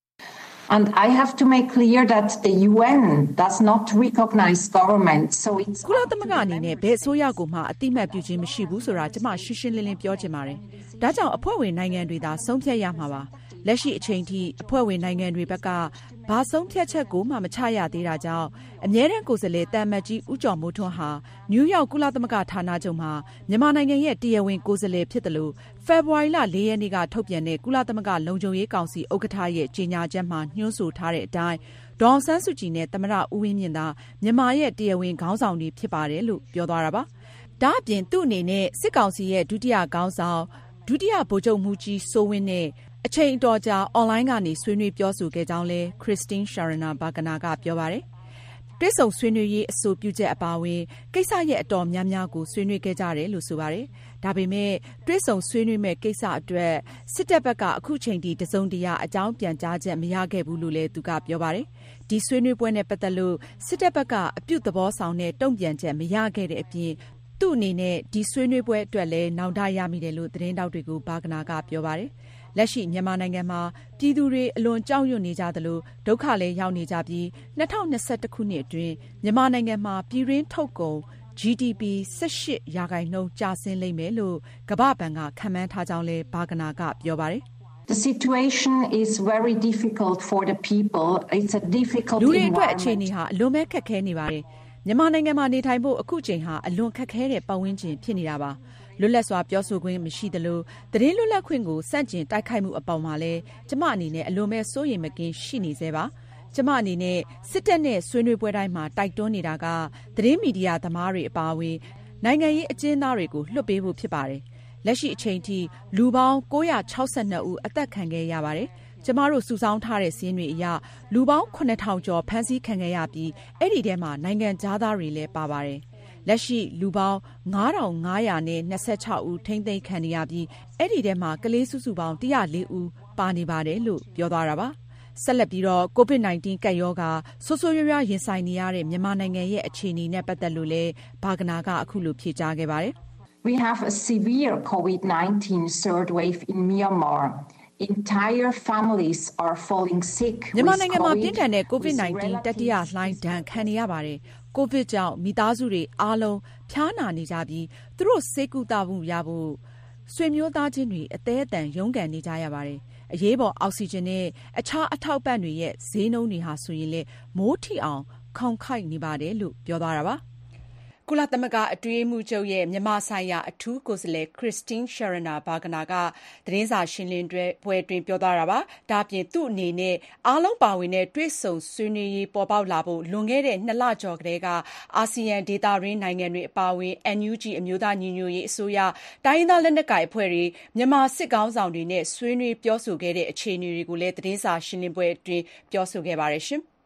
And I have to make clear that the U N does not recognize government, so it's ကုလသမဂ္ဂအနေနဲ့ဘယ်အစိုးရကိုမှအတိမတ်ပြုခြင်းမရှိဘူးဆိုတာကျွန်မရှင်းရှင်းလင်းလင်းပြောချင်ပါတယ်။ဒါကြောင့်အဖွဲ့ဝင်နိုင်ငံတွေသာဆုံးဖြတ်ရမှာပါ။လက်ရှိအချိန်ထိအဖွဲ့ဝင်နိုင်ငံတွေဘက်ကဘာဆုံးဖြတ်ချက်ကိုမှမချရသေးတာကြောင့်အမြဲတမ်းကိုယ်စားလှယ်တမ်မတ်ကြီးဦးကျော်မိုးထွန်းဟာနယူးယောက်ကုလသမဂ္ဂဌာနချုပ်မှာမြန်မာနိုင်ငံရဲ့တရားဝင်ကိုယ်စားလှယ်ဖြစ်တယ်လို့ဖေဖော်ဝါရီလ၄ရက်နေ့ကထုတ်ပြန်တဲ့ကုလသမဂ္ဂလုံခြုံရေးကောင်စီဥက္ကဋ္ဌရဲ့ကြေညာချက်မှာညွှန်းဆိုထားတဲ့အတိုင်းဒေါ်အောင်ဆန်းစုကြည်နဲ့သမ္မတဦးဝင်းမြင့်သာမြန်မာရဲ့တရားဝင်ခေါင်းဆောင်တွေဖြစ်ပါတယ်လို့ပြောသွားတာပါ။ဒါ့အပြင်သူ့အနေနဲ့စစ်ကောင်စီရဲ့ဒုတိယခေါင်းဆောင်ဒုတိယဗိုလ်ချုပ်မှူးကြီးစိုးဝင်းနဲ့အချိန်အတော်ကြာအွန်လိုင်းကနေဆွေးနွေးပြောဆိုခဲ့ကြောင်းလဲ Christine Schraner Burgener ကပြောပါတယ်။တွဲဆုံဆွေးနွေးရေးအဆိုပြုချက်အပါအဝင်ကိစ္စရဲ့အတော်များများကိုဆွေးနွေးခဲ့ကြတယ်လို့ဆိုပါတယ်။ဒါပေမဲ့တွဲဆုံဆွေးနွေးမဲ့ကိစ္စအတွက်စစ်တပ်ဘက်ကအခုချိန်ထိတစုံတရာအကြောင်းပြန်ကြားချက်မရခဲ့ဘူးလို့လည်းသူကပြောပါတယ်။ဒီဆွေးနွေးပွဲနဲ့ပတ်သက်လို့စစ်တပ်ဘက်ကအပြုသဘောဆောင်တဲ့တုံ့ပြန်ချက်မရခဲ့တဲ့အပြင်သူ့အနေနဲ့ဒီဆွေးနွေးပွဲအတွက်လည်းနောင်တရမိတယ်လို့သတင်းတောက်တွေကိုဘာဂနာကပြောပါတယ်။လက်ရှိမြန်မာနိုင်ငံမှာပြည်သူတွေအလွန်ကြောက်ရွံ့နေကြသလိုဒုက္ခလည်းရောက်နေကြပြီး၂၀၂၁ခုနှစ်အတွင်းမြန်မာနိုင်ငံမှာပြည်တွင်းထုတ်ကုန် G D P ၁၈ရာခိုင်နှုန်းကျဆင်းလိမ့်မယ်လို့ကမ္ဘာ့ဘဏ်ကခန့်မှန်းထားကြောင်းလဲဘာဂနာကပြောပါတယ် The situation is very difficult for the people. It's a difficult environment. လူတွေအတွက်အခြေအနေဟာအလွန်ပဲခက်ခဲနေပါတယ်။မြန်မာနိုင်ငံမှာနေထိုင်ဖို့အခုချိန်ဟာအလွန်ခက်ခဲတဲ့ပတ်ဝန်းကျင်ဖြစ်နေတာပါ။လွတ်လပ်စွာပြောဆိုခွင့်မရှိသလိုသတင်းလွတ်လပ်ခွင့်ကိုစန့်ကျင်တိုက်ခိုက်မှုအပေါ်မှာလဲကျမအနေနဲ့အလွန်ပဲစိုးရိမ်မကင်းရှိနေသေးပါ။ကျမအနေနဲ့စစ်တပ်နဲ့ဆွေးနွေးပွဲတိုင်းမှာတိုက်တွန်းနေတာကသတင်းမီဒီယာသမားတွေအပါအဝင်နိုင်ငံရေးအကျဉ်းသားတွေကိုလွှတ်ပေးဖို့ဖြစ်ပါတယ်။လက်ရှိအချိန်ထိလူပေါင်း၉၆၂ဦးအသက်ခံခဲ့ရပါတယ်။ကျမတို့စုဆောင်းထားတဲ့စာရင်းတွေအရလူပေါင်းခုနှစ်ထောင်ကျော်ဖမ်းဆီးခံခဲ့ရပြီးအဲ့ဒီထဲမှာနိုင်ငံသားတွေလည်းပါပါတယ်။လက်ရှိလူပေါင်းငါးထောင်ငါးရာနဲ့၂၆ဦးထိန်းသိမ်းခံရပြီးအဲ့ဒီထဲမှာကလေးစုစုပေါင်း၁၀၄ဦးပါနေပါတယ်လို့ပြောသွားတာပါ။ဆက်လက်ပြီးတော့ ကိုဗစ် ၁၉ ကပ်ရောဂါဆိုးဆိုးရွားရွားရင်ဆိုင်နေရတဲ့မြန်မာနိုင်ငံရဲ့အခြေအနေနဲ့ပတ်သက်လို့လည်းဘာဂနာကအခုလိုဖြေကြားခဲ့ပါတယ်။ We have a severe COVID nineteen third wave in Myanmar. Entire families are falling sick. မြန်မာနိုင်ငံမှာပြင်းထန်တဲ့ ကိုဗစ် ၁၉ တတိယလှိုင်းဒဏ်ခံနေရပါတယ်။ကိုဗစ်ကြောင့်မိသားစုတွေအားလုံးဖျားနာနေကြပြီးသူတို့ဆေးကုသမှုရဖို့ဆွေမျိုးသားချင်းတွေအသေးအတန်ရုန်းကန်နေကြရပါတယ်။အရေးပေါ်အောက်ဆီဂျင်နဲ့အခြားအထောက်ပံ့တွေရဲ့ဈေးနှုန်းတွေဟာဆိုရင်လေမိုးထီအောင်ခေါင်ခိုက်နေပါတယ်လို့ပြောသွားတာပါ။ကုလသမဂ္ဂအတွင်းမှုချုပ်ရဲ့မြန်မာဆိုင်ရာအထူးကိုယ်စားလှယ် Christine Schraner Burgener ကသတင်းစာရှင်းလင်းပွဲတွင်ပြောသွားတာပါ။ဒါ့အပြင်သူ့အနေနဲ့အားလုံးပါဝင်တဲ့တွဲဆုံဆွေးနွေးရေးပေါ်ပေါက်လာဖို့လွန်ခဲ့တဲ့နှစ်လကျော်ကတည်းကအာဆီယံဒေသတွင်းနိုင်ငံတွေအပါအဝင် N U G အမျိုးသားညီညွတ်ရေးအစိုးရတိုင်းရင်းသားလက်နက်ကိုင်အဖွဲ့တွေမြန်မာစစ်ကောင်ဆောင်တွေနဲ့ဆွေးနွေးပြောဆိုခဲ့တဲ့အခြေအနေတွေကိုလည်းသတင်းစာရှင်းလင်းပွဲတွင်ပြောဆိုခဲ့ပါတယ်ရှင်။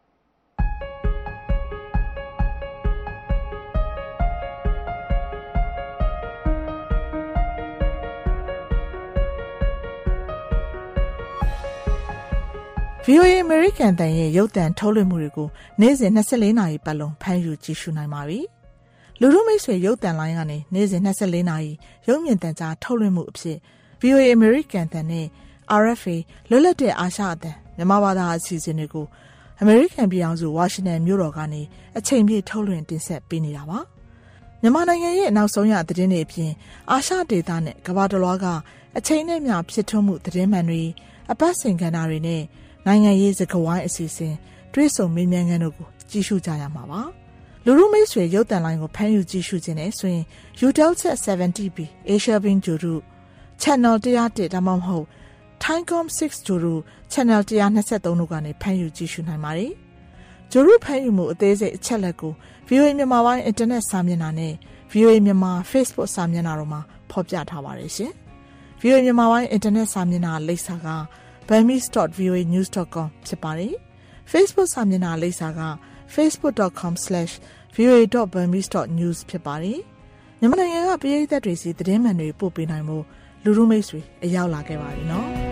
V O A American တန်ရဲ့ရုပ်သံထုတ်လွှင့်မှုတွေကိုနေ့စဉ်၂၄နာရီပတ်လုံးဖမ်းယူကြည့်ရှုနိုင်ပါပြီ။လူထုမိတ်ဆွေရုပ်သံလိုင်းကနေနေ့စဉ်၂၄နာရီရုပ်မြင်သံကြားထုတ်လွှင့်မှုအဖြစ် V O A American တန်နဲ့အာရ်အက်ဖ်အေ လွတ်လပ်တဲ့အာရှအသံမြန်မာဘာသာအစီအစဉ်တွေကိုအမေရိကန်ပြည်ထောင်စုဝါရှင်တန်မြို့တော်ကနေအချိန်ပြည့်ထုတ်လွှင့်တင်ဆက်ပေးနေတာပါမြန်မာနိုင်ငံရဲ့နောက်ဆုံးရသတင်းတွေအပြင်အာရှဒေသနဲ့ကမ္ဘာတစ်လွှားကအချိန်နဲ့မျှဖြစ်ထွန်းမှုသတင်းမှန်တွေအပတ်စဉ်ကဏ္ဍတွေနဲ့နိုင်ငံရေးစကားဝိုင်းအစီအစဉ်တွေ့ဆုံမေးမြန်းခန်းတို့ကိုကြည့်ရှုကြရမှာပါလူလူမိတ်ဆွေရုပ်သံလိုင်းကိုဖမ်းယူကြည့်ရှုခြင်းနဲ့ဆိုရင် Eutelsat ဆယ်ဗန်တီ ဘီ Asia Beam ဂျိုရု Channel one oh oneဒါမှမဟုတ် Thaicom six ဂျိုရု Channel one twenty-threeတို့ကနေဖမ်းယူကြည့်ရှုနိုင်ပါတယ်ဂျိုရုဖမ်းယူမှုအသေးစိတ်အချက်လက်ကို ဗီအိုအေ မြန်မာပိုင်းအင်တာနက်စာမျက်နှာနဲ့ ဗီအိုအေ မြန်မာ Facebook စာမျက်နှာတို့မှာဖော်ပြထားပါတယ်ရှင်။ ဗီအိုအေ မြန်မာပိုင်းအင်တာနက်စာမျက်နှာလိပ်စာက burmese dot v o a news dot com ဖြစ်ပါတယ်။ Facebook စာမျက်နှာလိပ်စာက facebook dot com slash v o a dot burmese dot news ဖြစ်ပါတယ်။မြန်မာနိုင်ငံကပရိသတ်တွေစီသတင်းမှန်တွေပို့ပေးနိုင်မှုလူလူမိတ်ဆွေအရောက်လာခဲ့ပါပြီနော်။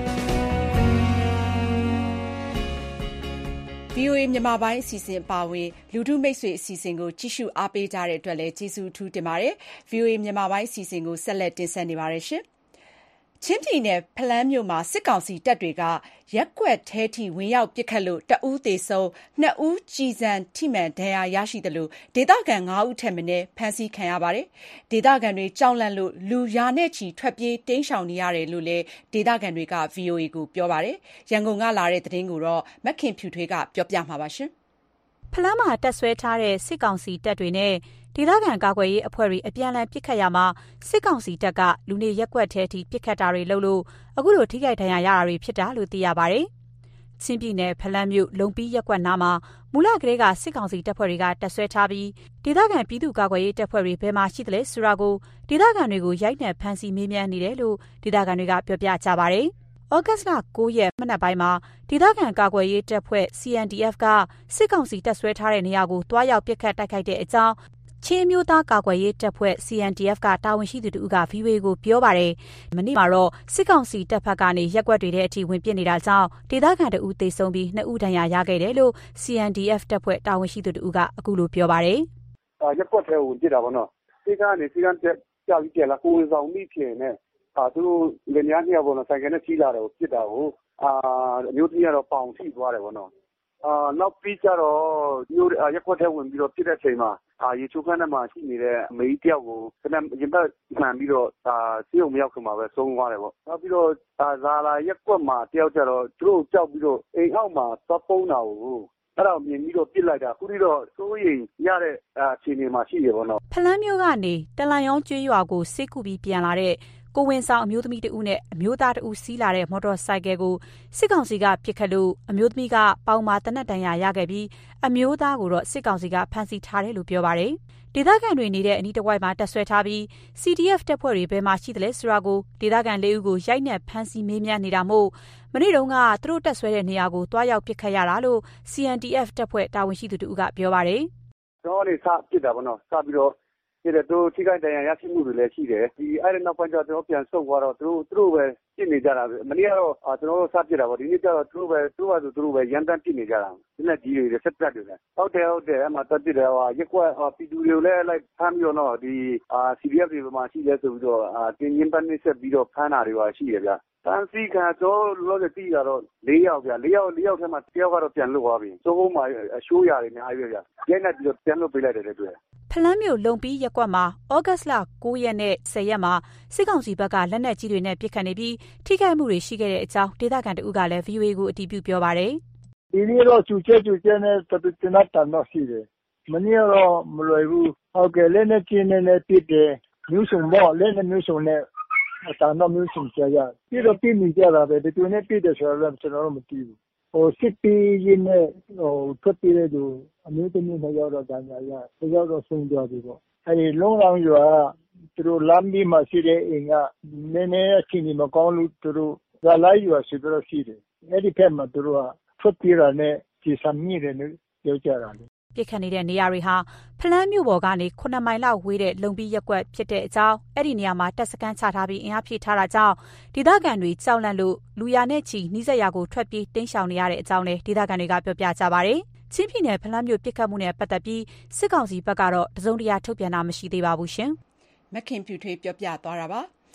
ဗီအိုအေ မြန်မာပိုင်းအစီအစဉ်ပါဝင်လူထုမိတ်ဆွေအစီအစဉ်ကိုကြည့်ရှုအားပေးကြတဲ့အတွက်လည်းကျေးဇူးအထူးတင်ပါတယ်။ ဗီအိုအေ မြန်မာပိုင်းအစီအစဉ်ကိုဆက်လက်တင်ဆက်နေပါတယ်ရှင်။ချင်းပြည်နယ်ဖလမ်းမြို့မှာစစ်ကောင်စီတပ်တွေကရက်ကွက်ထဲထိဝင်ရောက်ပစ်ခတ်လို့တဦးသေဆုံးနှစ်ဦးကျည်ဆံထိမှန်ဒဏ်ရာရရှိသလိုဒေသခံ၅ဦးထက်မနည်းဖမ်းဆီးခံရပါတယ်။ဒေသခံတွေကြောက်လန့်လို့လူရာနဲ့ချီထွက်ပြေးတိမ်းရှောင်နေရတယ်လို့လည်းဒေသခံတွေက ဗွီအိုအေ ကိုပြောပါတယ်။ရန်ကုန်ကလာတဲ့သတင်းကိုတော့မခင်ဖြူထွေးကပြောပြမှာပါရှင်။ဖလမ်းမှာတပ်ဆွဲထားတဲ့စစ်ကောင်စီတပ်တွေနဲ့ဒေသခံကာကွယ်ရေးအဖွဲ့တွေအပြန်အလှန်ပစ်ခတ်ရမှာစစ်ကောင်စီတပ်ကလူနေရက်ကွက်ထဲထိပစ်ခတ်တာတွေလုပ်လို့အခုလိုထိခိုက်ဒဏ်ရာရတာတွေဖြစ်တာလို့သိရပါတယ်။ချင်းပြည်နယ်ဖလမ်းမြို့လုံပီးရက်ကွက်နားမှာမူလကတည်းကစစ်ကောင်စီတပ်ဖွဲ့တွေကတပ်ဆွဲထားပြီးဒေသခံပြည်သူ့ကာကွယ်ရေးတပ်ဖွဲ့တွေဘယ်မှာရှိသလဲဆိုတာကိုဒေသခံတွေကိုရိုက်နှက်ဖမ်းဆီးမေးမြန်းနေတယ်လို့ဒေသခံတွေကပြောပြကြပါတယ်။ဩဂတ်စ်လ၉ရက်မနက်ပိုင်းမှာဒေသခံကာကွယ်ရေးတပ်ဖွဲ့ C N D F ကစစ်ကောင်စီတပ်ဆွဲထားတဲ့နေရာကိုတွားရောက်ပစ်ခတ်တိုက်ခိုက်တဲ့အကြောင်းချင်းမျိုးသားကာကွယ်ရေးတပ်ဖွဲ့ C N D F ကတာဝန်ရှိသူတို့က ဗီအိုအေ ကိုပြောပါတယ်။မနေ့မှာတော့စစ်ကောင်စီတပ်ဖက်ကနေရက်ကွက်တွေထဲအထိဝင်ပစ်နေတာကြောင့်ဒေသခံတအူးသေဆုံးပြီးနှစ်ဦးဒဏ်ရာရခဲ့တယ်လို့ C N D F တပ်ဖွဲ့တာဝန်ရှိသူတို့ကအခုလိုပြောပါတယ်။အာရက်ကွက်ထဲဝင်ပစ်တာပေါ့နော်။ဒီကနေစီကံတက်ကြောက်ကြလာကိုယ်ဆောင်မိဖြစ်နေအာသူတို့လက်များနှစ်ယောက်ပေါ့နော်ဆိုင်ကနဲ့ကြီးလာတယ်ကိုပစ်တာကိုအာအမျိုးသမီးကတော့ပေါင်ထိသွားတယ်ပေါ့နော်။အာနောက်ပြီးကြတော့မျိုးရက်ကွက်ထဲဝင်ပြီးတော့ပြစ်တဲ့အချိန်မှာအာရေချိုးခန်းထဲမှာရှိနေတဲ့အမေကြီးတယောက်ကိုခဏရင်ပတ်မှန်ပြီးတော့ဒါစီးုံမရောက်ခင်မှာပဲဆုံးသွားတယ်ပေါ့နောက်ပြီးတော့ဒါဇာလာရက်ကွက်မှာတယောက်ကြတော့သူတို့ကြောက်ပြီးတော့အိမ်အောက်မှာသွားပုံးတာကိုအဲ့တော့မြင်ပြီးတော့ပြစ်လိုက်တာအခုထိတော့စိုးရိမ်ရတဲ့အခြေအနေမှာရှိတယ်ပေါ့နော်ဖလန်းမျိုးကနေတလန်ရောင်းကျွေးရွာကိုစစ်ကူပြီးပြန်လာတဲ့ကိုဝင်ဆောင်အမျိုးသမီးတဦးနဲ့အမျိုးသားတဦးစီးလာတဲ့မော်တော်ဆိုင်ကယ်ကိုစစ်ကောင်စီကပစ်ခတ်လို့အမျိုးသမီးကပေါင်မှာတနက်တန်ရာရခဲ့ပြီးအမျိုးသားကိုတော့စစ်ကောင်စီကဖမ်းဆီးထားတယ်လို့ပြောပါတယ်။ဒေသခံတွေနေတဲ့အနီးတစ်ဝိုက်မှာတပ်ဆွဲထားပြီး C D F တပ်ဖွဲ့တွေဘယ်မှာရှိသလဲဆိုတာကိုဒေသခံလေးဦးကိုရိုက်နှက်ဖမ်းဆီးမေးမြန်းနေတာမို့မနေ့တုန်းကသူတို့တပ်ဆွဲတဲ့နေရာကိုတွားရောက်ပစ်ခတ်ရတာလို့ C N D F တပ်ဖွဲ့တာဝန်ရှိသူတို့ကပြောပါတယ်။ကျွန်တော်နေစပစ်တာပေါ့နော်စပြီးတော့ဒီတော့ထိခိုက်ဒဏ်ရာရရှိမှုတွေလည်းရှိတယ်ဒီအဲ့ဒီနောက်ပိုင်းကျတော့ကျွန်တော်ပြန်ဆုတ်သွားတော့သူတို့သူတို့ပဲပြစ်နေကြတာပဲမနေ့ကတော့ကျွန်တော်တို့စပစ်တာပေါ့ဒီနေ့ကျတော့သူတို့ပဲသူတို့ကဆိုသူတို့ပဲရန်တမ်းပြစ်နေကြတာဒီလက်ကြီးတွေဆက်တက်တယ်ဟုတ်တယ်ဟုတ်တယ်အမှတက်ပြစ်တယ်ဟိုရက်ကွက်ပီတူတွေကိုလည်းလိုက်ဖမ်းပြီးတော့နော်ဒီ C D F တွေမှာရှိလဲဆိုပြီးတော့တင်းရင်ပတ်နေဆက်ပြီးတော့ဖမ်းတာတွေပါရှိတယ်ဗျတန်စီကတော့လောလောဆယ်တည်ရတော့၄ယောက်ဗျ၄ယောက်၄ယောက်ထဲမှာတယောက်ကတော့ပြန်လွတ်သွားပြီစိုးဘုံမှာအရှိုးရာတွေအများကြီးပဲဗျကျင်းနေပြီးတော့ပြန်လွတ်ပေးလိုက်တယ်တဲ့တွေ့ဖလန်းမြို့လုံပီးရက်ကွက်မှာဩဂတ်စ်လ၉ရက်နဲ့၁၀ရက်မှာစစ်ကောင်စီဘက်ကလက်နက်ကြီးတွေနဲ့ပစ်ခတ်နေပြီးထိခိုက်မှုတွေရှိခဲ့တဲ့အကြောင်းဒေသခံတအုပ်ကလည်း V O A ကိုအတည်ပြုပြောပါတယ်။ဒီနေ့တော့ကျူကျဲကျူကျဲနဲ့တပတင်တ်တန်တော့ရှိတယ်။မနေ့တော့မလွယ်ဘူး။ဟုတ်ကဲ့လက်နက်ကြီးနဲ့ပစ်တယ်မျိုးစုံတော့လက်နက်မျိုးစုံနဲ့အတန်တော့မျိုးစုံကြရ။ပြီးတော့ပြည်နေကြတာပဲဒီလိုနဲ့ပြည်တယ်ဆိုတော့ကျွန်တော်တို့မသိဘူး။ဟိုစစ်ပီးရင်းနဲ့ဟိုထွက်ပြေးတဲ့သူအမျိုးသမီးနှစ်ယောက်တော့ဒါညာရတယောက်တော့ဆုံးသွားပြီပေါ့အဲဒီလုံးလောင်းရွာသူတို့လမ်းပြီးမှရှိတဲ့အိမ်ကနည်းနည်းအချိန်မကောင်းလို့သူတို့ဇာလိုက်ရွာရှိပြီးတော့ရှိတယ်အဲဒီဖက်မှာသူတို့ကထွက်ပြေးတာနဲ့ဒီဆမ်းမြင့်တယ်လို့ပြောကြတာလေပြစ်ခတ်နေတဲ့နေရာတွေဟာဖလန်းမြို့ပေါ်ကနေခုနှစ်မိုင်လောက်ဝေးတဲ့လုံပြီးရက်ကွက်ဖြစ်တဲ့အကြောင်းအဲ့ဒီနေရာမှာတပ်စခန်းချထားပြီးအင်အားဖြည့်ထားတာကြောင့်ဒေသခံတွေကြောက်လန့်လို့လူရနဲ့ချီနှီးစက်ရကိုထွက်ပြေးတိမ်းရှောင်နေရတဲ့အကြောင်းလည်းဒေသခံတွေကပြောပြကြပါတယ်။ချင်းပြည်နယ်ဖလန်းမြို့ပြစ်ခတ်မှုနဲ့ပတ်သက်ပြီးစစ်ကောင်စီဘက်ကတော့တစုံတရာထုတ်ပြန်တာမရှိသေးပါဘူးရှင်။မခင်ဖြူထွေးပြောပြသွားတာပါ။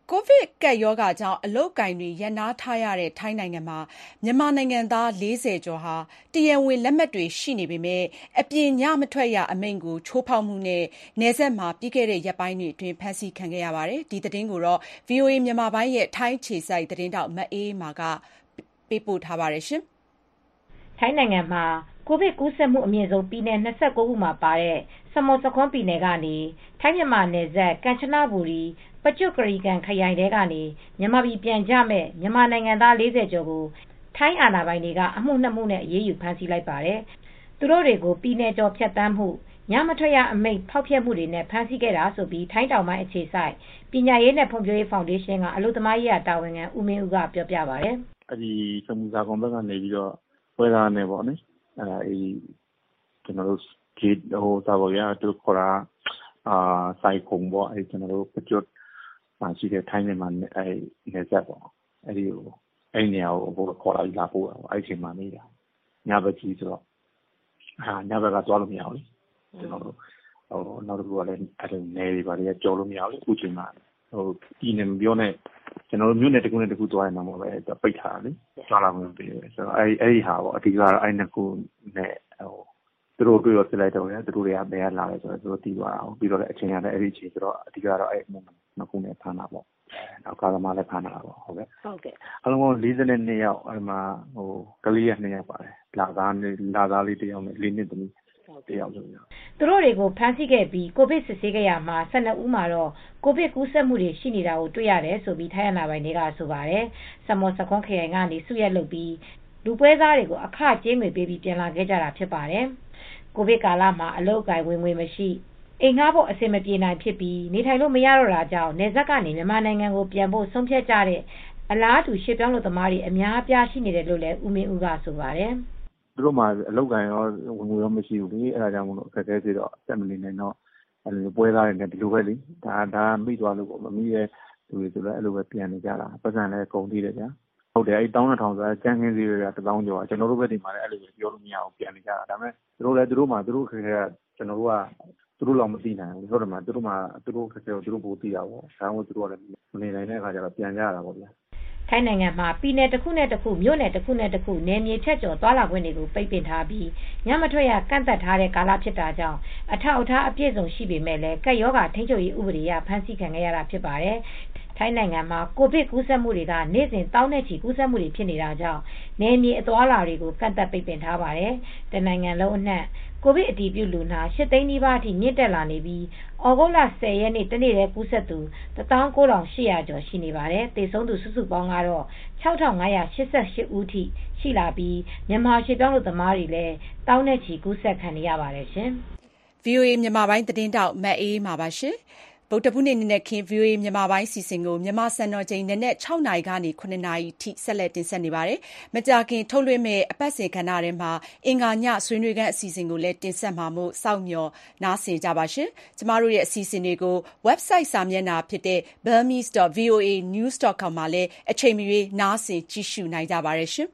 ကိုဗစ်ကပ်ရောဂါကြောင့်အလုပ်ကိုင်တွေရပ်နားထားရတဲ့ထိုင်းနိုင်ငံမှာမြန်မာနိုင်ငံသားလေးဆယ်ကျော်ဟာတရားဝင်လက်မှတ်တွေရှိနေပေမဲ့အပြင်ညမထွက်ရအမိန့်ကိုချိုးဖောက်မှုနဲ့နယ်စပ်မှာပြီးခဲ့တဲ့ရက်ပိုင်းတွေအတွင်းဖမ်းဆီးခံခဲ့ရပါတယ်။ဒီသတင်းကိုတော့ ဗွီအိုအေ မြန်မာပိုင်းရဲ့ထိုင်းအခြေစိုက်သတင်းတောက်မအေးမာကပေးပို့ထားပါတယ်။ထိုင်းနိုင်ငံမှာကိုဗစ်ကူးစက်မှုအမြင့်ဆုံးပြည်နယ်၂၉ခုမှာပါတဲ့စမွတ်ဆာခွန်းပြည်နယ်ကနေထိုင်းမြန်မာနယ်စပ်ကမ်ချနဘူရီပကျွတ်ကရီကန်ခရိုင်ထဲကနေမြန်မာပြည်ပြန်ကြမဲ့မြန်မာနိုင်ငံသားလေးဆယ်ကျော်ကိုထိုင်းအာဏာပိုင်တွေကအမှုနှစ်မှုနဲ့အရေးယူဖမ်းဆီးလိုက်ပါတယ်။သူတို့တွေကိုပြည်နယ်ကျော်ဖြတ်တန်းမှုညမထွက်ရအမိန့်ဖောက်ဖျက်မှုတွေနဲ့ဖမ်းဆီးခဲ့တာဆိုပြီးထိုင်းတောင်ပိုင်းအခြေစိုက်ပညာရေးနဲ့ဖွံ့ဖြိုးရေးဖောင်ဒေးရှင်းကအလုပ်သမားရေးတာဝန်ခံဦးမင်းဦးကပြောပြပါတယ်။အဲဒီစမူစာကွန်ဘက်ကနေပြီးတော့ပွဲသားနဲ့ပေါ့နော်။အဲဒီကျွန်တော်တို့ဂျီဟိုသာဘောရသူခေါ်တာအာစိုက်ခုံပေါ့အဲဒီကျွန်တော်တို့ပကျွတ်ရှိတဲ့ထိုင်းမြန်မာအဲနယ်စပ်ပေါ့အဲဒီကိုအဲဒီနေရာကိုဘိုးခေါ်လာလာပို့တာပေါ့အဲဒီချိန်မှာနေတာညဘက်ကြီးဆိုတော့ဟာညဘက်ကသွားလို့မရဘူးကျွန်တော်တို့ဟိုနောက်တစ်ခုကလည်းအဲဒီနယ်တွေပါလေကြော်လို့မရဘူးအခုချိန်မှာဟိုဒီနေမပြောနဲ့ကျွန်တော်တို့မြို့နယ်တစ်ခုနဲ့တစ်ခုသွားရင်တော့ပဲပိတ်ထားတယ်သွားလာမှုပေးတယ်ဆိုတော့အဲဒီအဲဒီဟာပေါ့အဓိကတော့အဲဒီနှစ်ခုနဲ့ဟိုသူတို့တွေ့ရပြလိုက်တော့ရသူတို့တွေကဘယ်ကလာလဲဆိုတော့သူတို့တီးသွားအောင်ပြီးတော့လည်းအချိန်ရတယ်အဲ့ဒီအချိန်ဆိုတော့အဓိကတော့အဲ့နှစ်ခုနဲ့ဖမ်းတာပေါ့နောက်ကားသမားလည်းဖမ်းတာပေါ့ဟုတ်ကဲ့ဟုတ်ကဲ့အလုံး၄၂ယောက်အဲ့မှာဟိုကလေးရနှစ်ယောက်ပါတယ်လာသားလာသားလေးတစ်ယောက်နဲ့လေးနှစ်သမီးတစ်ယောက်ဆိုတော့သူတို့တွေကိုဖမ်းဆီးခဲ့ပြီးကိုဗစ်စစ်ဆေးခဲ့ရမှာ၁၂ဦးမှာတော့ကိုဗစ်ကူးစက်မှုတွေရှိနေတာကိုတွေ့ရတယ်ဆိုပြီးထိုင်းအာဏာပိုင်တွေကဆိုပါတယ်စမောစခွန်ခရိုင်ကနေစုရက်လုပ်ပြီးလူပွဲစားတွေကိုအခကြေးငွေပေးပြီးပြန်လာခဲ့ကြတာဖြစ်ပါတယ်ကိုဗစ်ကာလမှာအလုပ်အကိုင်ဝင်ငွေမရှိအိမ်ငှားဖို့အဆင်မပြေနိုင်ဖြစ်ပြီးနေထိုင်လို့မရတော့တာကြောင့်နယ်စပ်ကနေမြန်မာနိုင်ငံကိုပြန်ဖို့ဆုံးဖြတ်ကြတဲ့အလားတူရှေ့ပြောင်းလို့သမားတွေအများအပြားရှိနေတယ်လို့လည်းဦးမင်းဦးကဆိုပါတယ်သူတို့မှာအလုပ်ကိုင်ရောဝင်ငွေရောမရှိဘူးလေအဲဒါကြောင့်မလို့အခက်အခဲတွေတော့အဆက်မနေနိုင်တော့အဲလိုပွဲသားတွေနဲ့ဒီလိုပဲလေဒါဒါမိသွားလို့ပေါ့မမိရဲ့လူတွေဆိုတော့အဲ့လိုပဲပြန်နေကြတာပတ်စံလည်းကုန်သေးတယ်ဗျာဟုတ်တယ်အဲ့တောင်းတစ်ထောင်ဆိုကျန်းခင်းစီတွေကတစ်သောင်းကျော်ကျွန်တော်တို့ဘက်ဒီမှာလည်းအဲ့လိုပဲပြောလို့မရအောင်ပြန်နေကြတာဒါပေမဲ့သူတို့လည်းသူတို့မှာသူတို့ခက်ခဲကကျွန်တော်တို့ကသူတို့လောက်မသိနိုင်ဘူးဟုတ်တယ်မသူတို့မှာသူတို့ခက်ခဲကိုသူတို့ပိုသိတာပေါ့ဒါမှမဟုတ်သူတို့ကလည်းမနေနိုင်တဲ့အခါကျတော့ပြန်ကြတာပေါ့ဗျာထိုင်းနိုင်ငံမှာပြည်နယ်တစ်ခုနဲ့တစ်ခုမြို့နယ်တစ်ခုနဲ့တစ်ခုနယ်မြေဖြတ်ကျော်သွားလာခွင့်တွေကိုပိတ်ပင်ထားပြီးညမထွက်ရကန့်သက်ထားတဲ့ကာလဖြစ်တာကြောင့်အထောက်အထားအပြည့်စုံရှိပေမဲ့လည်းကပ်ရောဂါထိန်းချုပ်ရေးဥပဒေအရဖမ်းဆီးခံခဲ့ရတာဖြစ်ပါတယ်ထိုင်းနိုင်ငံမှာကိုဗစ်ကူးစက်မှုတွေကနေ့စဉ်တောင်းနဲ့ချီကူးစက်မှုတွေဖြစ်နေတာကြောင့်နယ်မြေအသွားအလာတွေကိုကန့်သက်ပိတ်ပင်ထားပါတယ်။တနိုင်ငံလုံးအနှံ့ကိုဗစ်အတည်ပြုလူနာ၈သိန်းနီးပါးအထိမြင့်တက်လာနေပြီးဩဂုတ်လ၁၀ရက်နေ့တနေ့တည်းကူးစက်သူ၁၉၈၀၀ကျော်ရှိနေပါတယ်။သေဆုံးသူစုစုပေါင်းကတော့၆ထောင်၅ရာ၈၈ဦးထိရှိလာပြီးမြန်မာရွှေပြောင်းလူသမားတွေလည်းတောင်းနဲ့ချီကူးစက်ခံနေရပါတယ်ရှင်။ ဗွီအိုအေ မြန်မာပိုင်းသတင်းတောက်မအေးမာပါရှင်။ဗုဒ္ဓဘူးနေ့နနက်ခင်း ဗွီအိုအေမြန်မာပိုင်းစီစဉ်ကိုမြန်မာစံတော်ချိန်နနက်၆နာရီကနေ၇နာရီထိဆက်လက်တင်ဆက်နေပါတယ်။မကြာခင်ထုတ်လွှင့်မဲ့အပတ်စဉ်ကဏ္ဍထဲမှာအင်္ဂါညဆွေးနွေးခန်းအစီအစဉ်ကိုလည်းတင်ဆက်မှာမို့စောင့်မျှော်နားဆင်ကြပါရှင်။ကျမတို့ရဲ့အစီအစဉ်တွေကို website စာမျက်နှာဖြစ်တဲ့ burmese dot v o a news dot com မှာလည်းအချိန်မရွေးနားဆင်ကြည့်ရှုနိုင်ကြပါတယ်ရှင်။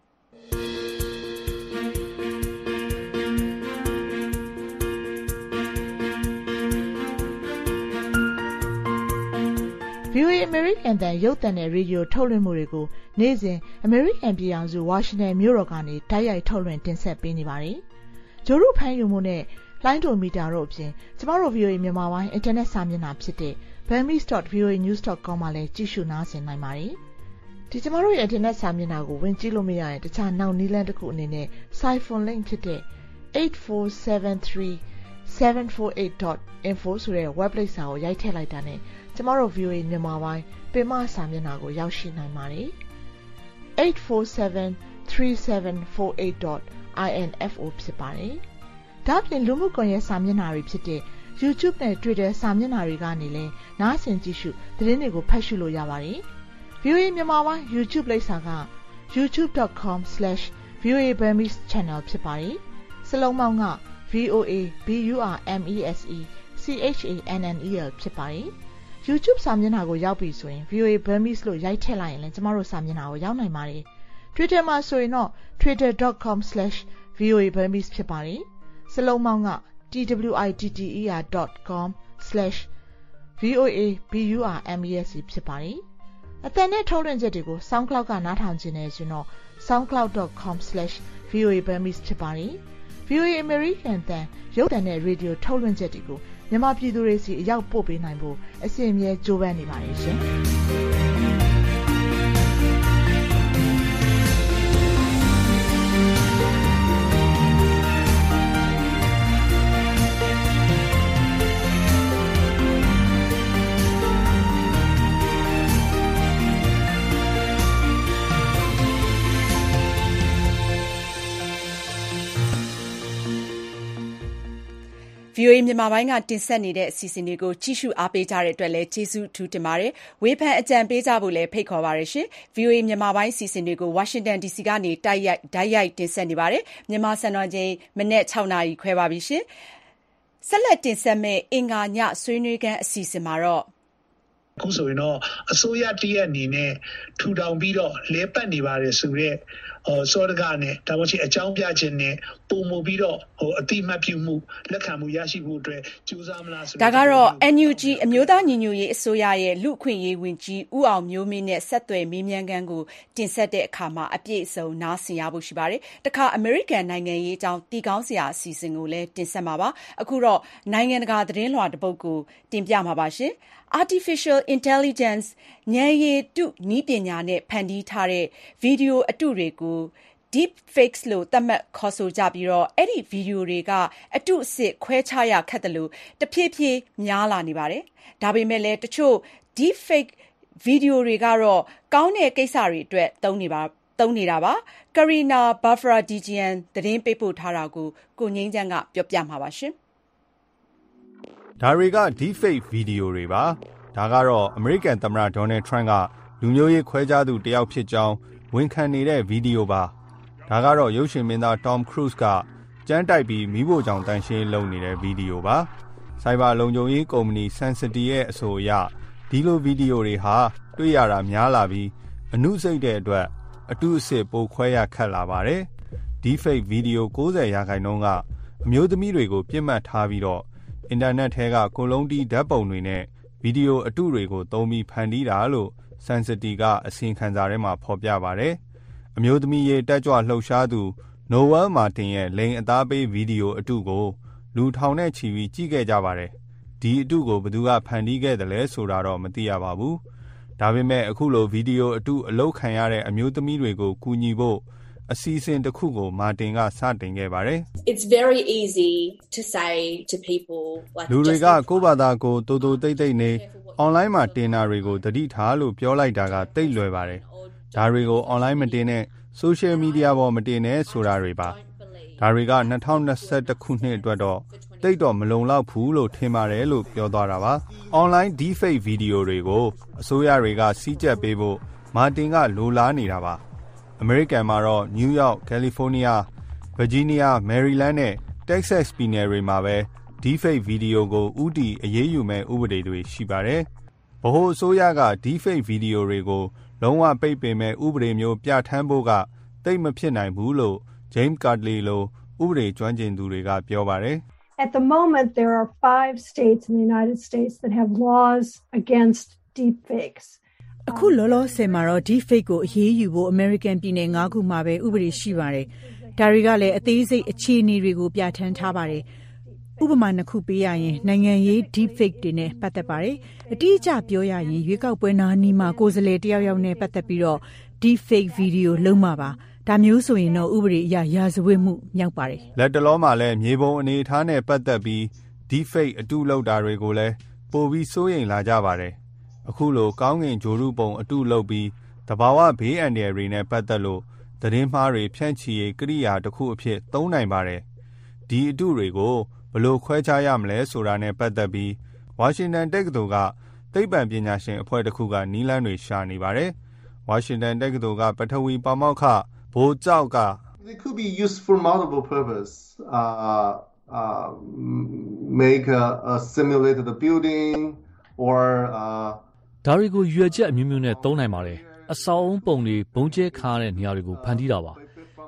ဗွီအိုအေ American တန်ရုပ်သံနဲ့ရေဒီယိုထုတ်လွှင့်မှုတွေကိုနေ့စဉ် American ပြည်ထောင်စု Washington မြို့တော်ကနေတိုက်ရိုက်ထုတ်လွှင့်တင်ဆက်ပေးနေပါတယ်။ဂျိုရုဖမ်းယူမှုနဲ့လိုင်းဒိုမီတာတို့အပြင်ကျမတို့ ဗွီအိုအေ မြန်မာပိုင်းအင်တာနက်စာမျက်နှာဖြစ်တဲ့ burmese dot v o a news dot com မှာလည်းကြည့်ရှုနားဆင်နိုင်ပါတယ်။ဒီကျမတို့ရဲ့အင်တာနက်စာမျက်နှာကိုဝင်ကြည့်လို့မရရင်တခြားနောက်နည်းလမ်းတစ်ခုအနေနဲ့ Siphon link ဖြစ်တဲ့ eight four seven three seven four eight dot info ဆိုတဲ့ web လိပ်စာကိုရိုက်ထည့်လိုက်တာနဲ့ကျမတို့ ဗွီအိုအေ မြန်မာပိုင်းပင်မစာမျက်နှာကိုရောက်ရှိနိုင်ပါတယ်။ eight four seven three seven four eight dot info ဖြစ်ပါတယ်။ဒါ့အပြင်လူမှုကွန်ရက်စာမျက်နှာတွေဖြစ်တဲ့ YouTube နဲ့ Twitter စာမျက်နှာတွေကနေလည်းနားဆင်ကြည့်ရှုသတင်းတွေကိုဖတ်ရှုလို့ရပါတယ်။ ဗွီအိုအေ မြန်မာပိုင်း YouTube လိပ်စာက youtube dot com slash v o a burmese channel ဖြစ်ပါတယ်။စလုံးပေါင်းက V O A B U R M E S E C H A N N E L ဖြစ်ပါတယ်။ YouTube စာမျက်နှာကိုရောက်ပြီဆိုရင် ဗွီအိုအေ Burmese လို့ရိုက်ထည့်လိုက်ရင်လည်းကျမတို့စာမျက်နှာကိုရောက်နိုင်ပါတယ်။ Twitter မှာဆိုရင်တော့ twitter dot com slash v o a burmese ဖြစ်ပါတယ်။စလုံးပေါင်းက t w i t t e r dot com slash v V O A B U R M E S ဖြစ်ပါတယ်။အသံနဲ့ထုတ်လွှင့်ချက်တွေကို SoundCloud ကနားထောင်ခြင်းနဲ့ဆိုတော့ soundcloud dot com slash v o a burmese ဖြစ်ပါတယ်။ V O A American တန်ရုပ်သံနဲ့ရေဒီယိုထုတ်လွှင့်ချက်တွေကိုမြန်မာပြည်သူတွေစီအရောက်ပို့ပေးနိုင်ဖို့အစီအစဉ်ကြိုးပမ်းနေပါတယ်ရှင်။ V O A မြန်မာပိုင်းကတင်ဆက်နေတဲ့အစီအစဉ်တွေကိုကြည့်ရှုအားပေးကြတဲ့အတွက်လည်းကျေးဇူးအထူးတင်ပါတယ်။ဝေဖန်အကြံပေးကြဖို့လည်းဖိတ်ခေါ်ပါရရှင်။ V O A မြန်မာပိုင်းအစီအစဉ်တွေကို Washington ဒီ စီ ကနေတိုက်ရိုက်ဓာတ်ရိုက်တင်ဆက်နေပါတယ်။မြန်မာစံတော်ချိန်မနက်၆နာရီခွဲပါပြီရှင်။ဆက်လက်တင်ဆက်မယ့်အင်္ဂါညဆွေးနွေးခန်းအစီအစဉ်မှာတော့အခုဆိုရင်တော့အစိုးရတရက်အနေနဲ့ထူထောင်ပြီးတော့လဲပတ်နေပါတယ်ဆိုတော့ဟိုစောဒကနဲ့ဒါမှမဟုတ်အကြောင်းပြခြင်းနဲ့ပုံမူပြီးတော့ဟိုအတိမတ်ပြုမှုလက်ခံမှုရရှိဖို့အတွက်ကြိုးစားမလားဆိုတော့ဒါကတော့ N U G အမျိုးသားညီညွတ်ရေးအစိုးရရဲ့လူ့အခွင့်အရေးဝန်ကြီးဦးအောင်မျိုးမင်းနဲ့ဆက်သွယ်မေးမြန်းခန်းကိုတင်ဆက်တဲ့အခါမှာအပြည့်အစုံနားဆင်ရဖို့ရှိပါတယ်။တခါ American နိုင်ငံရေးအကြောင်းတီကောင်းစရာအစီအစဉ်ကိုလည်းတင်ဆက်မှာပါ။အခုတော့နိုင်ငံတကာသတင်းလွှာတစ်ပုဒ်ကိုတင်ပြမှာပါရှင်။ Artificial Intelligence ဉာဏ်ရည်တုနည်းပညာနဲ့ဖန်တီးထားတဲ့ဗီဒီယိုအတုတွေကို Deep Fakes လို့သတ်မှတ်ခေါ်ဆိုကြပြီးတော့အဲ့ဒီဗီဒီယိုတွေကအတုအစစ်ခွဲခြားရခက်တယ်လို့တဖြည်းဖြည်းများလာနေပါတယ်။ဒါပေမဲ့လည်းတချို့ Deep Fake ဗီဒီယိုတွေကတော့ကောင်းတဲ့ကိစ္စတွေအတွက်သုံးနေပါသုံးနေတာပါ။ Karina Bafradijian သတင်းပေးပို့ထားတာကိုကိုငိမ့်ချမ်းကပြောပြမှာပါရှင်။ဒါတွေက deepfake ဗီဒီယိုတွေပါဒါကတော့ American သမ္မတ Donald Trump ကလူမျိုးရေးခွဲခြားသူတယောက်ဖြစ်ကြောင်းဝန်ခံနေတဲ့ဗီဒီယိုပါဒါကတော့ရုပ်ရှင်မင်းသား Tom Cruise ကကြမ်းတိုက်ပြီးမိဖို့ကြောင့်တန်ရှင်းလုပ်နေတဲ့ဗီဒီယိုပါစိုက်ဘာလုံခြုံရေးကုမ္ပဏီ Sensity ရဲ့အဆိုအရဒီလိုဗီဒီယိုတွေဟာတွေ့ရတာများလာပြီးအနုစိတ်တဲ့အတွက်အတုအစစ်ပိုခွဲရခက်လာပါတယ် deepfake ဗီဒီယို၉၀ရာခိုင်နှုန်းကအမျိုးသမီးတွေကိုပြစ်မှတ်ထားပြီးတော့အင်တာနက်ထဲကကိုလုံးတီးဓာတ်ပုံတွေနဲ့ဗီဒီယိုအတုတွေကိုသုံးပြီးဖန်တီးတာလို့ Sensity ကအစီရင်ခံစာထဲမှာဖော်ပြပါတယ်။အမျိုးသမီးရေးတက်ကြွလှုပ်ရှားသူ Noel Martin ရဲ့လိန်အသားပေးဗီဒီယိုအတုကိုလူထောင်နဲ့ချီပြီးကြည့်ခဲ့ကြပါတယ်။ဒီအတုကိုဘယ်သူကဖန်တီးခဲ့တယ်လဲဆိုတာတော့မသိရပါဘူး။ဒါပေမဲ့အခုလိုဗီဒီယိုအတုအလုပ်ခံရတဲ့အမျိုးသမီးတွေကိုကူညီဖို့အစီအစဉ်တစ်ခုကိုမာတင်ကစတင်ခဲ့ပါတယ် It's very easy to say to people like လူတွေကကိုယ့်ဘာသာကိုတိုးတိုးတိတ်တိတ်နေ online မှာတင်တာတွေကိုသတိထားလို့ပြောလိုက်တာကတိတ်လွယ်ပါတယ်ဒါတွေကို online မတင်နဲ့ social media ပေါ်မတင်နဲ့ဆိုတာတွေပါဒါတွေက၂၀၂၁ခုနှစ်အတွက်တော့တိတ်တော့မလုံလောက်ဘူးလို့ထင်ပါတယ်လို့ပြောသွားတာပါ online deepfake ဗီဒီယိုတွေကိုအစိုးရတွေကစီးကြပ်ပေးဖို့မာတင်ကလိုလားနေတာပါအမေရိကန်မှာတော့ New York, California, Virginia, Maryland နဲ့ Texas ပြည်နယ်တွေမှာပဲ deepfake ဗီဒီယိုကိုဥတီအရေးယူမဲ့ဥပဒေတွေရှိပါတယ်။ဗဟိုအစိုးရက deepfake ဗီဒီယိုတွေကိုလုံးဝပိတ်ပင်မဲ့ဥပဒေမျိုးပြဋ္ဌာန်းဖို့ကတိတ်မဖြစ်နိုင်ဘူးလို့ James Cardley လိုဥပဒေကျွမ်းကျင်သူတွေကပြောပါတယ်။ At the moment there are five states in the United States that have laws against deepfakes. အခုလောလောဆယ်မှာတော့ deepfake ကိုအရေးယူဖို့ American ပြည်နယ်၅ခုမှာပဲဥပဒေရှိပါတယ်။ဒါတွေကလည်းအသေးစိတ်အခြေအနေတွေကိုပြဋ္ဌာန်းထားပါတယ်။ဥပမာနှစ်ခုပေးရရင်နိုင်ငံရေး deepfake တွေနဲ့ပတ်သက်ပါတယ်။အတိအကျပြောရရင်ရွေးကောက်ပွဲနားနီးမှာကိုယ်စားလှယ်တယောက်ယောက်နဲ့ပတ်သက်ပြီးတော့ deepfake ဗီဒီယိုလုံးမှာပါ။ဒါမျိုးဆိုရင်တော့ဥပဒေအရရာဇဝတ်မှုမြောက်ပါတယ်။လက်တလောမှာလည်းမြေပုံအနေအထားနဲ့ပတ်သက်ပြီး deepfake အတုလုပ်တာတွေကိုလည်းပိုပြီးစိုးရိမ်လာကြပါတယ်။အခုလိုကောင်းကင်ဂျိုရုပုံအတုလုပ်ပြီးတဘာဝဘေးအန္တရာယ်တွေနဲ့ပတ်သက်လို့သတင်းမှားတွေဖြန့်ချီရေးကိရိယာတစ်ခုအဖြစ်သုံးနိုင်ပါတယ်။ဒီအတုတွေကိုဘယ်လိုခွဲခြားရမလဲဆိုတာနဲ့ပတ်သက်ပြီးဝါရှင်တန်တက္ကသိုလ်ကသိပ္ပံပညာရှင်အဖွဲ့တစ်ခုကနီးလန်းတွေရှာနေပါတယ်။ဝါရှင်တန်တက္ကသိုလ်ကပထဝီပါမောက္ခဘိုးကျောက်က It could be used for multiple purpose. Uh, uh, make a, a simulated building or uh ဒါတွေကိုရွေချက်အမျိုးမျိုးနဲ့သုံးနိုင်ပါတယ်အဆောက်အုံပုံတွေဘုံကျဲခါတဲ့နေရာတွေကိုဖန်တီးတာပါ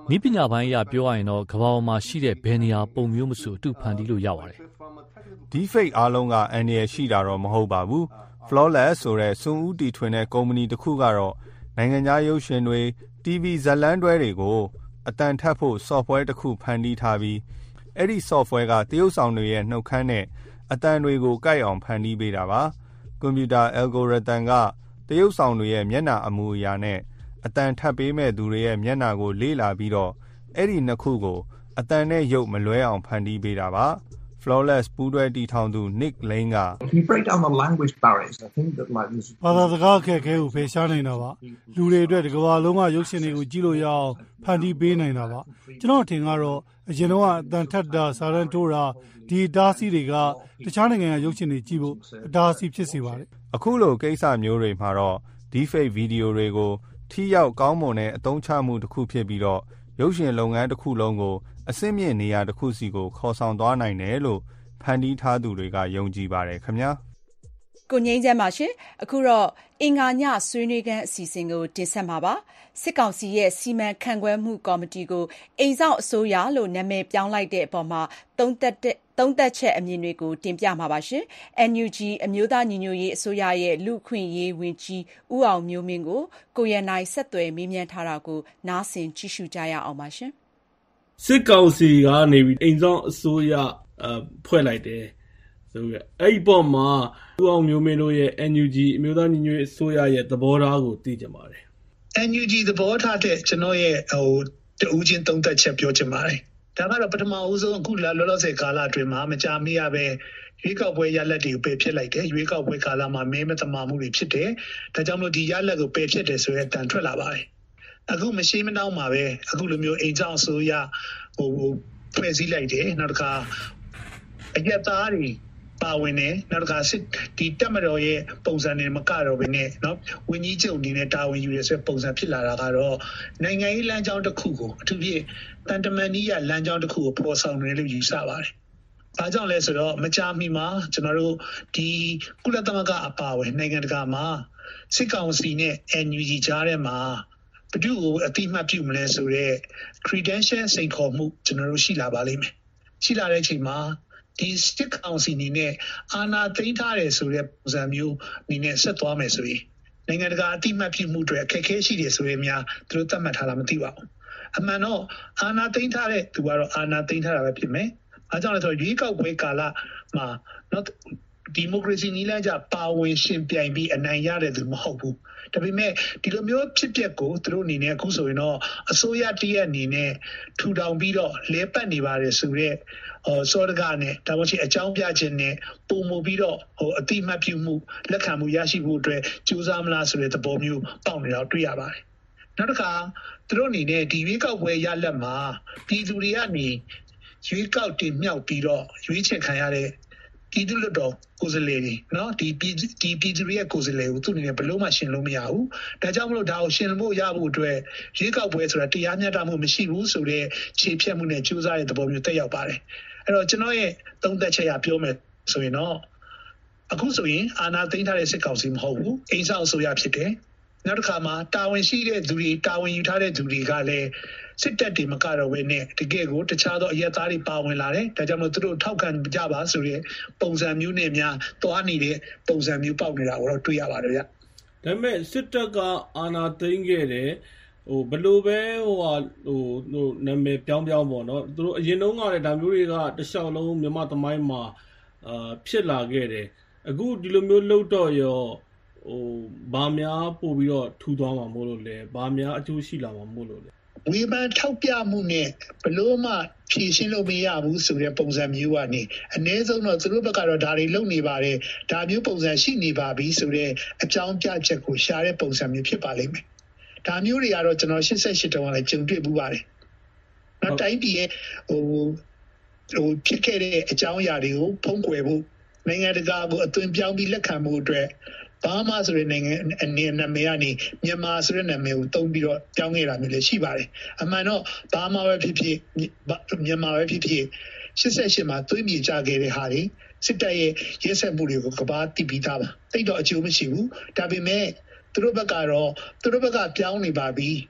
နည်းပညာပိုင်းအရပြောရရင်တော့ကမ္ဘာပေါ်မှာရှိတဲ့ဘယ်နေရာပုံမျိုးမဆိုအတူဖန်တီးလို့ရပါတယ်။ Deepfake အားလုံးကအန္တရာယ်ရှိတာတော့မဟုတ်ပါဘူး။ Flawless ဆိုတဲ့စွန့်ဦးတီထွင်တဲ့ကုမ္ပဏီတစ်ခုကတော့နိုင်ငံခြားရုပ်ရှင်တွေ တီဗီ ဇာတ်လမ်းတွဲတွေကိုအတန်ထပ်ဖို့ software တစ်ခုဖန်တီးထားပြီးအဲ့ဒီ software ကတရုတ်ဆောင်တွေရဲ့နှုတ်ခမ်းနဲ့အတန်တွေကိုကိုက်အောင်ဖန်တီးပေးတာပါ။ ကွန်ပျူတာ algorithm ကတရုတ်ဆောင်တွေရဲ့မျက်နှာအမူအရာနဲ့အတန်ထပ်ပေးမဲ့သူတွေရဲ့မျက်နှာကိုလေ့လာပြီးတော့အဲ့ဒီနှစ်ခုကိုအတန်နဲ့ရုပ်မလွဲအောင်ဖန်တီးပေးတာပါ။ Flawless ပူးတွဲတည်ထောင်သူ Nick Lane က If you break down the language barriers I think that like this ဘာသာစကားအခက်အခဲကိုဖယ်ရှားနိုင်တာပါ။လူတွေအတွက်ဒီကမ္ဘာလုံးကရုပ်ရှင်တွေကိုကြည့်လို့ရအောင်ဖန်တီးပေးနိုင်တာပါ။ကျွန်တော်ထင်ကတော့အရင်တော့အတန်ထက်တာစာရန်ထိုးတာဒီတားစီးတွေကတခြားနိုင်ငံကရုပ်ရှင်တွေကြည့်ဖို့အတားအဆီးဖြစ်စေပါတယ်။အခုလိုကိစ္စမျိုးတွေမှာတော့ Deepfake ဗီဒီယိုတွေကိုထိရောက်ကောင်းမွန်တဲ့အသုံးချမှုတစ်ခုဖြစ်ပြီးတော့ရုပ်ရှင်လုပ်ငန်းတစ်ခုလုံးကိုအဆင့်မြင့်နေရာတစ်ခုစီကိုခေါ်ဆောင်သွားနိုင်တယ်လို့ဖန်တီးထားသူတွေကယုံကြည်ပါတယ်ခင်ဗျာကိုငိမ့်ချမ်းပါရှင်အခုတော့အင်္ဂါညဆွေးနွေးခန်းအစီအစဉ်ကိုတင်ဆက်မှာပါစစ်ကောင်စီရဲ့စီမံခန့်ခွဲမှုကော်မတီကိုအိမ်ဆောင်အစိုးရလို့နာမည်ပြောင်းလိုက်တဲ့အပေါ်မှာသုံးသက်သုံးသက်ချက်အမြင်တွေကိုတင်ပြမှာပါရှင် အန် ယူ ဂျီ အမျိုးသားညီညွတ်ရေးအစိုးရရဲ့လူခွင့်ရေးဝန်ကြီးဦးအောင်မျိုးမင်းကိုကိုရန်နိုင်ဆက်သွယ်မေးမြန်းထားတာကိုနားဆင်ကြည့်ရှုကြရအောင်ပါရှင်စစ်ကောင်စီကနေပြီးအိမ်ဆောင်အစိုးရဖွဲ့လိုက်တယ်ဆိုရအဲ့ဒီပေါ်မှာဦးအောင်မျိုးမင်းတို့ရဲ့ အန် ယူ ဂျီ အမျိုးသားညီညွတ်ရေးအစိုးရရဲ့သဘောထားကိုသိကြပါတယ်အန် ယူ ဂျီ သဘောထားတဲ့ကျွန်တော်ရဲ့ဟိုတူးချင်းသုံးသက်ချက်ပြောချင်ပါတယ်ဒါကတော့ပထမဦးဆုံးအခုလောလောဆယ်ကာလအတွင်းမှာမကြာမီရပဲရွေးကောက်ပွဲရလဒ်တွေကိုပယ်ဖြစ်လိုက်တယ်ရွေးကောက်ပွဲကာလမှာမဲမတမာမှုတွေဖြစ်တယ်ဒါကြောင့်မို့ဒီရလဒ်ကိုပယ်ဖြစ်တယ်ဆိုရဲတန်ထွက်လာပါတယ်အခုမရှိမနှောင်းမှာပဲအခုလိုမျိုးအိမ်ဆောင်အစိုးရဟိုဖွဲ့စည်းလိုက်တယ်နောက်တစ်ခါအရက်သားတွေပါဝင်နေနောက်တစ်ခါစစ်ဒီတက်မတော်ရဲ့ပုံစံတွေမကတော့ဘဲနဲ့เนาะဝင်းကြီးချုပ်အနေနဲ့တာဝန်ယူရဆိုပုံစံဖြစ်လာတာကတော့နိုင်ငံရေးလမ်းကြောင်းတစ်ခုကိုအထူးဖြင့်တန်တမန်နီးရလမ်းကြောင်းတစ်ခုကိုပေါ်ဆောင်နေလို့ယူဆပါတယ်။ဒါကြောင့်လဲဆိုတော့မကြာမီမှာကျွန်တော်တို့ဒီကုလသမဂ္ဂအပါအဝင်နိုင်ငံတကာမှာစစ်ကောင်စီနဲ့ အန် ယူ ဂျီ ကြားထဲမှာဘယ်သူ့ကိုအတိအမှတ်ပြုမလဲဆိုတော့ credential စိန်ခေါ်မှုကျွန်တော်တို့ရှိလာပါလိမ့်မယ်။ရှိလာတဲ့အချိန်မှာဒီစစ်ကောင်စီနေနဲ့အာဏာသိမ်းထားတယ်ဆိုတဲ့ပုံစံမျိုးနေနဲ့ဆက်သွားမယ်ဆိုရင်နိုင်ငံတကာအတိအမှတ်ပြုမှုတွေအခက်အခဲရှိတယ်ဆိုရင်များသူတို့သတ်မှတ်ထားတာမသိပါဘူးအမှန်တော့အာဏာသိမ်းထားတဲ့သူကတော့အာဏာသိမ်းထားတာပဲဖြစ်မယ်အဲကြောင့်လည်းဆိုရွေးကောက်ပွဲကာလမှာနော်ဒီမိုကရေစီနည်းလမ်းကျပါဝင်ရှင်ပြိုင်ပြီးအနိုင်ရတဲ့သူမဟုတ်ဘူးဒါပေမဲ့ဒီလိုမျိုးဖြစ်ပျက်ကိုသူတို့အနေနဲ့အခုဆိုရင်တော့အစိုးရတရက်အနေနဲ့ထူထောင်ပြီးတော့လဲပတ်နေပါတယ်ဆိုတော့ဟိုစောဒကနဲ့ဒါမှမဟုတ်အကြောင်းပြခြင်းနဲ့ပုံမူပြီးတော့ဟိုအတိမတ်ပြုမှုလက်ခံမှုရရှိဖို့အတွက်ကြိုးစားမလားဆိုတဲ့သဘောမျိုးပေါက်နေတော့တွေ့ရပါတယ်နောက်တစ်ခါသူတို့အနေနဲ့ဒီရွေးကောက်ပွဲရလက်မှာပြည်သူတွေကနေရွေးကောက်တင်မြှောက်ပြီးတော့ရွေးချယ်ခံရတဲ့ပြည်သူ့လွှတ်တော်ကိုယ်စားလှယ်တွေနော်ဒီပြည်ဒီပြည်သူတွေရဲ့ကိုယ်စားလှယ်ကိုသူအနေနဲ့ဘယ်လို့မှရှင်းလို့မရဘူးဒါကြောင့်မလို့ဒါကိုရှင်းလို့ရဖို့အတွက်ရွေးကောက်ပွဲဆိုတာတရားမျှတမှုမရှိဘူးဆိုတော့ခြေဖြတ်မှုနဲ့ကြိုးစားတဲ့သဘောမျိုးတက်ရောက်ပါတယ်အဲ့တော့ကျွန်တော်ရဲ့သုံးသက်ချက်ရပြောမယ်ဆိုရင်တော့အခုဆိုရင်အာဏာသိမ်းထားတဲ့စစ်ကောင်စီမဟုတ်ဘူးအိမ်ဆောင်အစိုးရဖြစ်တယ်နောက်တစ်ခါမှာတာဝန်ရှိတဲ့သူတွေတာဝန်ယူထားတဲ့သူတွေကလည်းစစ်တပ်တွေမကတော့ဘဲနဲ့တကယ်ကိုတခြားသောအရက်သားတွေပါဝင်လာတယ်ဒါကြောင့်မို့သူတို့ထောက်ခံကြပါဆိုတဲ့ပုံစံမျိုးနဲ့များတွားနေတဲ့ပုံစံမျိုးပေါက်နေတာကိုတော့တွေ့ရပါတယ်ဗျဒါပေမဲ့စစ်တပ်ကအာဏာသိမ်းခဲ့တယ်ဟိုဘလို့ပဲဟိုဟာဟိုဟိုနာမည်ပြောင်းပြောင်းပေါ့နော်သူတို့အရင်တုန်းကလည်းဒါမျိုးတွေကတခြားလုံးမြန်မာသမိုင်းမှာအာဖြစ်လာခဲ့တယ်အခုဒီလိုမျိုးလှုပ်တော့ရောဟိုဘာများပို့ပြီးတော့ထူသွားမှာမို့လို့လဲဘာများအကျိုးရှိလာမှာမို့လို့လဲဝေဖန်ထောက်ပြမှုနဲ့ဘလို့မှဖြေရှင်းလို့မရဘူးဆိုတဲ့ပုံစံမျိုးကနေအ ਨੇ ဆုံးတော့သူတို့ဘက်ကတော့ဒါတွေလုပ်နေပါတယ်ဒါမျိုးပုံစံရှိနေပါပြီဆိုတဲ့အကြောင်းပြချက်ကိုရှားတဲ့ပုံစံမျိုးဖြစ်ပါလိမ့်မယ်ဒါမျိုးတွေကတော့ကျွန်တော်၈၈တောင်ကလည်းကြုံတွေ့ပူပါတယ်နောက်တိုင်းပြည်ရဲ့ဟိုဟိုဖြစ်ခဲ့တဲ့အကြောင်းအရာတွေကိုဖုံးကွယ်ဖို့နိုင်ငံတကာကိုအသွင်ပြောင်းပြီးလက်ခံမှုအတွက်ဘာမှဆိုတဲ့နိုင်ငံအနေနဲ့နာမည်ကနေမြန်မာဆိုတဲ့နာမည်ကိုတုံးပြီးတော့ကြောင်းခဲ့တာမျိုးလည်းရှိပါတယ်အမှန်တော့ဘာမှပဲဖြစ်ဖြစ်မြန်မာပဲဖြစ်ဖြစ်၈၈မှာသွေးမြေကြခဲ့တဲ့ဟာတွေစစ်တပ်ရဲ့ရဲစက်မှုတွေကိုကဘာတိပြီးသားပါတိတ်တော့အကျိုးမရှိဘူးဒါပေမဲ့သူတို့ဘက်ကတော့သူတို့ဘက်ကပြောင်းနေပါပြီ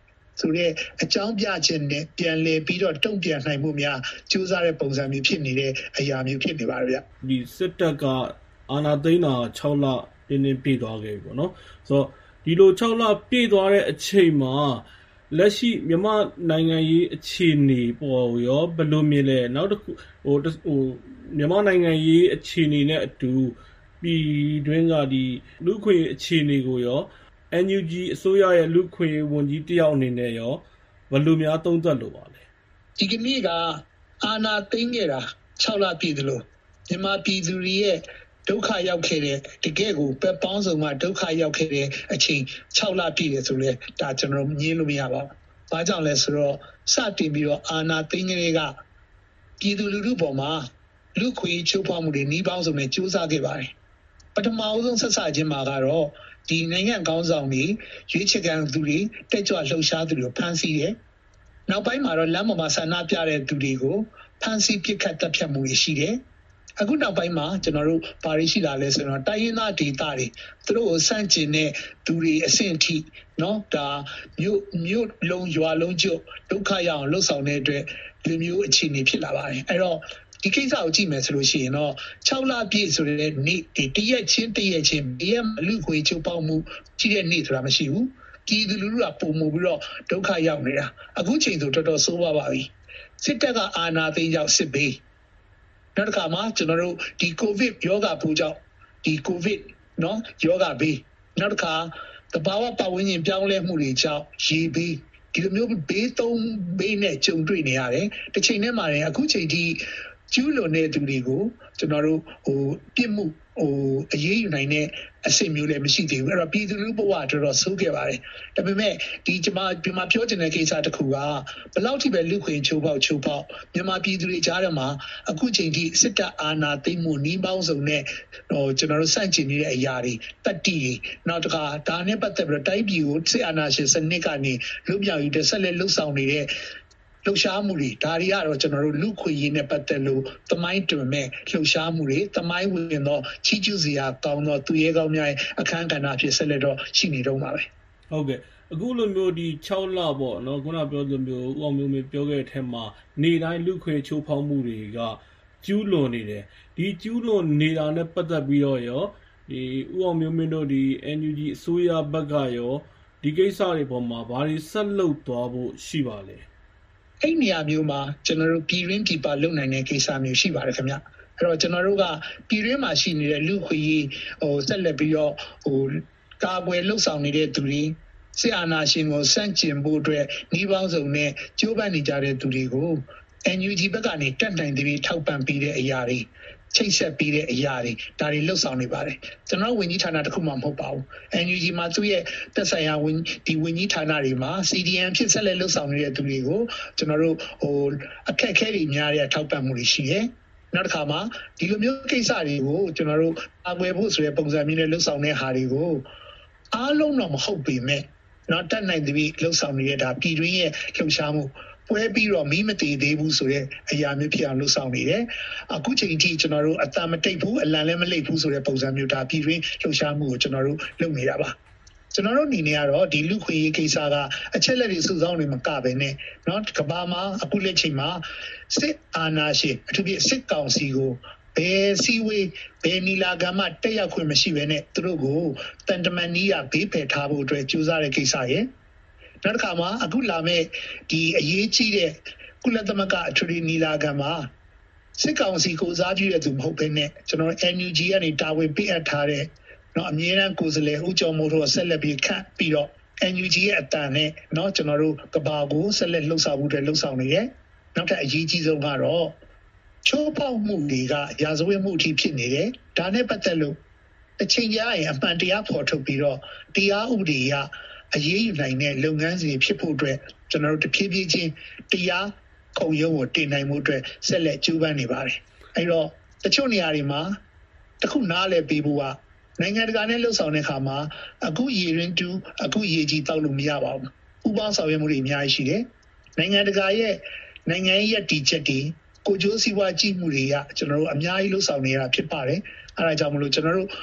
ဆိုတဲ့အကြောင်းပြခြင်းနဲ့ပြန်လည်ပြီးတော့တုံ့ပြန်နိုင်မှုများကြိုးစားတဲ့ပုံစံမျိုးဖြစ်နေတဲ့အရာမျိုးဖြစ်နေပါဗျ။ဒီစစ်တပ်ကအာဏာသိမ်းတာ၆လတင်းတင်းပြည့်သွားခဲ့ပြီပေါ့နော်။ဆိုတော့ဒီလို၆လပြည့်သွားတဲ့အချိန်မှာလက်ရှိမြန်မာနိုင်ငံရေးအခြေအနေပေါ်ရောဘယ်လိုမြင်လဲနောက်တစ်ခုဟိုဟိုမြန်မာနိုင်ငံရေးအခြေအနေနဲ့အတူပြည်တွင်းကဒီလူခွေအခြေအနေကိုရော N U G အစိုးရရဲ့လူခွေဝန်ကြီးတယောက်အနေနဲ့ရောဘယ်လိုများသုံးသပ်လို့ပါလဲဒီကနေ့ကအာဏာသိမ်းခဲ့တာ၆လပြည့်သလိုမြန်မာပြည်သူတွေရဲ့ဒုက္ခရောက်ခဲ့တဲ့တကယ်ကိုပက်ပေါင်းစုံမှာဒုက္ခရောက်ခဲ့တဲ့အချိန်၆လပြည့်တယ်ဆိုလဲဒါကျွန်တော်ညင်းလို့မရပါဘူး။ဘာကြောင့်လဲဆိုတော့စတင်ပြီးတော့အာဏာသိမ်းကလေးကပြည်သူလူထုပေါ်မှာလူခွေချိုးဖောက်မှုတွေနှီးပေါင်းစုံနဲ့စူးစမ်းခဲ့ပါတယ်။ပထမအဆုံးဆက်စခြင်းမှာကတော့ဒီနိုင်ငံကောင်းဆောင်တွေရွေးချယ်ခံသူတွေတက်ကြွလှုပ်ရှားသူတွေကိုဖမ်းဆီးတယ်။နောက်ပိုင်းမှာတော့လမ်းပေါ်မှာဆန္ဒပြတဲ့သူတွေကိုဖမ်းဆီးပစ်ခတ်တပ်ဖြတ်မှုတွေရှိတယ်။အခုနောက်ပိုင်းမှာကျွန်တော်တို့ပါရီရှိလာလဲဆိုတော့တိုင်းရင်းသားဒေသတွေသူတို့ကိုစန့်ကျင်တဲ့သူတွေအဆင့်ထိเนาะဒါမြို့မြို့လုံးရွာလုံးကျွတ်ဒုက္ခရအောင်လှုပ်ဆောင်တဲ့အတွက်လူမျိုးအခြေအနေဖြစ်လာပါတယ်အဲ့တော့ဒီကိစ္စကိုကြည့်မယ်ဆိုလို့ရှိရင်တော့၆လပြည့်ဆိုတဲ့နေ့ဒီတရက်ချင်းတရက်ချင်းဘယ်မှလူခွေချုပ်ပေါက်မှုကြီးတဲ့နေ့ဆိုတာမရှိဘူးပြည်သူလူထုကပုံမှုပြီးတော့ဒုက္ခရောက်နေတာအခုချိန်ဆိုတော်တော်ဆိုးပါပါပြီစစ်တပ်ကအာဏာသိမ်းကြောင့်စစ်ဘေးနောက်တစ်ခါမှာကျွန်တော်တို့ဒီကိုဗစ်ယောဂပူကြောင့်ဒီကိုဗစ်เนาะယောဂဘေးနောက်တစ်ခါတဘာဝပတ်ဝန်းကျင်ပြောင်းလဲမှုတွေကြောင့်ရေဘေးဒီလိုမျိုးဘေးသုံးဘေးနဲ့ကြုံတွေ့နေရတယ်တစ်ချိန်တည်းမှာလည်းအခုချိန်ထိကျူးလွန်တဲ့သူတွေကိုကျွန်တော်တို့ဟိုပြစ်မှုဟိုအရေးယူနိုင်တဲ့အဆင့်မျိုးလည်းမရှိသေးဘူးအဲ့တော့ပြည်သူလူထုဘဝတော်တော်ဆိုးခဲ့ပါတယ်ဒါပေမဲ့ဒီကျွန်မဒီမှာပြောချင်တဲ့ကိစ္စတစ်ခုကဘယ်လောက်ထိပဲလူခွင့်ချိုးပေါက်ချိုးပေါက်မြန်မာပြည်သူတွေကြားထဲမှာအခုချိန်ထိစစ်တပ်အာဏာသိမ်းမှုနှီးပေါင်းစုံနဲ့ဟိုကျွန်တော်တို့စန့်ကျင်နေတဲ့အရာတွေတက်တီတွေနောက်တစ်ခါဒါနဲ့ပတ်သက်ပြီးတော့တိုင်းပြည်ကိုစစ်အာဏာရှင်စနစ်ကနေလွတ်မြောက်ရေးတဲ့ဆက်လက်လှုပ်ဆောင်နေတဲ့လှုပ်ရှားမှုတွေဒါတွေကတော့ကျွန်တော်တို့လူခွေရေးနဲ့ပတ်သက်လို့သမိုင်းတွင်မဲ့လှုပ်ရှားမှုတွေသမိုင်းဝင်သောချီးကျူးစရာကောင်းသောသူရဲကောင်းများရဲ့အခမ်းကဏ္ဍဖြစ်ဆက်လက်တော့ရှိနေတော့မှာပဲဟုတ်ကဲ့အခုလိုမျိုးဒီ၆လပေါ့နော်ခုနပြောလိုမျိုးဦးအောင်မျိုးမင်းပြောခဲ့တဲ့အထက်မှာနေတိုင်းလူခွေချိုးဖောက်မှုတွေကကျူးလွန်နေတယ်ဒီကျူးလွန်နေတာနဲ့ပတ်သက်ပြီးတော့ရောဒီဦးအောင်မျိုးမင်းတို့ဒီ N U G အစိုးရဘက်ကရောဒီကိစ္စတွေပေါ်မှာဘာတွေဆက်လုပ်သွားဖို့ရှိပါလဲအဲ့နေရာမျိုးမှာကျွန်တော်တို့ပြည်ရင်းပြည်ပလုံနိုင်တဲ့ကိစ္စမျိုးရှိပါတယ်ခင်ဗျအဲ့တော့ကျွန်တော်တို့ကပြည်ရင်းမှာရှိနေတဲ့လူခွေရေးဟိုဆက်လက်ပြီးတော့ဟိုကာကွယ်လှုပ်ဆောင်နေတဲ့သူတွေစစ်အာဏာရှင်ကိုစန့်ကျင်ဖို့အတွက်နှီးပေါင်းစုံနဲ့ကြိုးပမ်းနေကြတဲ့သူတွေကို N U G ဘက်ကနေတက်နိုင်တဲ့ထောက်ပံ့ပေးတဲ့အရာတွေချိတ်ဆက်ပေးတဲ့အရာတွေဒါတွေလှုပ်ဆောင်နေပါတယ်ကျွန်တော်ဝန်ကြီးဌာနတစ်ခုမှမဟုတ်ပါဘူး N U G မှာသူ့ရဲ့သက်ဆိုင်ရာဝန်ဒီဝန်ကြီးဌာနတွေမှာ C D M ဖြစ်ဆက်လက်လှုပ်ဆောင်နေတဲ့သူတွေကိုကျွန်တော်တို့ဟိုအခက်အခဲတွေများတဲ့ထောက်ပံ့မှုတွေရှိတယ်နောက်တစ်ခါမှာဒီလိုမျိုးကိစ္စတွေကိုကျွန်တော်တို့အကွယ်ဖို့ဆိုတဲ့ပုံစံမျိုးနဲ့လှုပ်ဆောင်တဲ့ဟာတွေကိုအားလုံးတော့မဟုတ်ပေမဲ့နော်တက်နိုင်တဲ့လှုပ်ဆောင်နေတဲ့ဒါပြည်တွင်းရဲ့လှုပ်ရှားမှုပွဲပြီးတော့မီးမတည်သေးဘူးဆိုတဲ့အရာမျိုးဖြစ်အောင်လှုပ်ဆောင်နေတယ်အခုချိန်ထိကျွန်တော်တို့အတန်မတိတ်ဘူးအလံလည်းမလိတ်ဘူးဆိုတဲ့ပုံစံမျိုးဒါပြည်တွင်းလှုပ်ရှားမှုကိုကျွန်တော်တို့လုပ်နေတာပါကျွန်တော်တို့အနေနဲ့ကတော့ဒီလူခွေရေးကိစ္စကအချက်လက်တွေစုဆောင်းနေမှာကပဲနဲ့เนาะကဘာမှာအခုလက်ချိန်မှာစစ်အာဏာရှင်အထူးဖြင့်စစ်ကောင်စီကိုဘယ်စီဝေးဘယ်နီလာကမှတက်ရောက်ခွင့်မရှိဘဲနဲ့သူတို့ကိုတန်တမန်နီးရဘေးဖယ်ထားဖို့အတွက်ကြိုးစားတဲ့ကိစ္စရဲ့နောက်တစ်ခါမှာအခုလာမဲ့ဒီအရေးကြီးတဲ့ကုလသမဂ္ဂအထွေထွေနီလာခံမှာစစ်ကောင်စီကိုစားပြုတဲ့သူမဟုတ်ဘဲနဲ့ကျွန်တော် N U G ကနေတာဝန်ပေးအပ်ထားတဲ့เนาะအမြဲတမ်းကိုယ်စားလှယ်ဦးကျော်မိုးတို့ဆက်လက်ပြီးခန့်ပြီးတော့ N U G ရဲ့အတန်နဲ့เนาะကျွန်တော်တို့ကဘာကိုဆက်လက်လှုပ်ဆောင်မှုတွေလှုပ်ဆောင်နေရဲ့နောက်ထပ်အရေးကြီးဆုံးကတော့ချိုးပေါက်မှုတွေကရာဇဝတ်မှုအထိဖြစ်နေတယ်ဒါနဲ့ပတ်သက်လို့အချိန်ကြာရင်အမှန်တရားဖော်ထုတ်ပြီးတော့တရားဥပဒေရအရေးယူနိုင်တဲ့လုပ်ငန်းစဉ်ဖြစ်ဖို့အတွက်ကျွန်တော်တို့တဖြည်းဖြည်းချင်းတရားခုံရုံးကိုတင်နိုင်မှုအတွက်ဆက်လက်ကြိုးပမ်းနေပါတယ်အဲ့တော့တချို့နေရာတွေမှာတခုနားလည်ပြီးဖို့ကနိုင်ငံတကာနဲ့လှုပ်ဆောင်တဲ့အခါမှာအခုရေရင်းတူအခုရေကြီးတောက်လို့မရပါဘူးဥပအောင်ဆောင်ရွက်မှုတွေအများကြီးရှိတယ်နိုင်ငံတကာရဲ့နိုင်ငံရဲ့တည်ချက်တွေကိုကျိုးစည်းဝါးကြည့်မှုတွေကကျွန်တော်တို့အများကြီးလှုပ်ဆောင်နေရတာဖြစ်ပါတယ်အဲဒါကြောင့်မလို့ကျွန်တော်တို့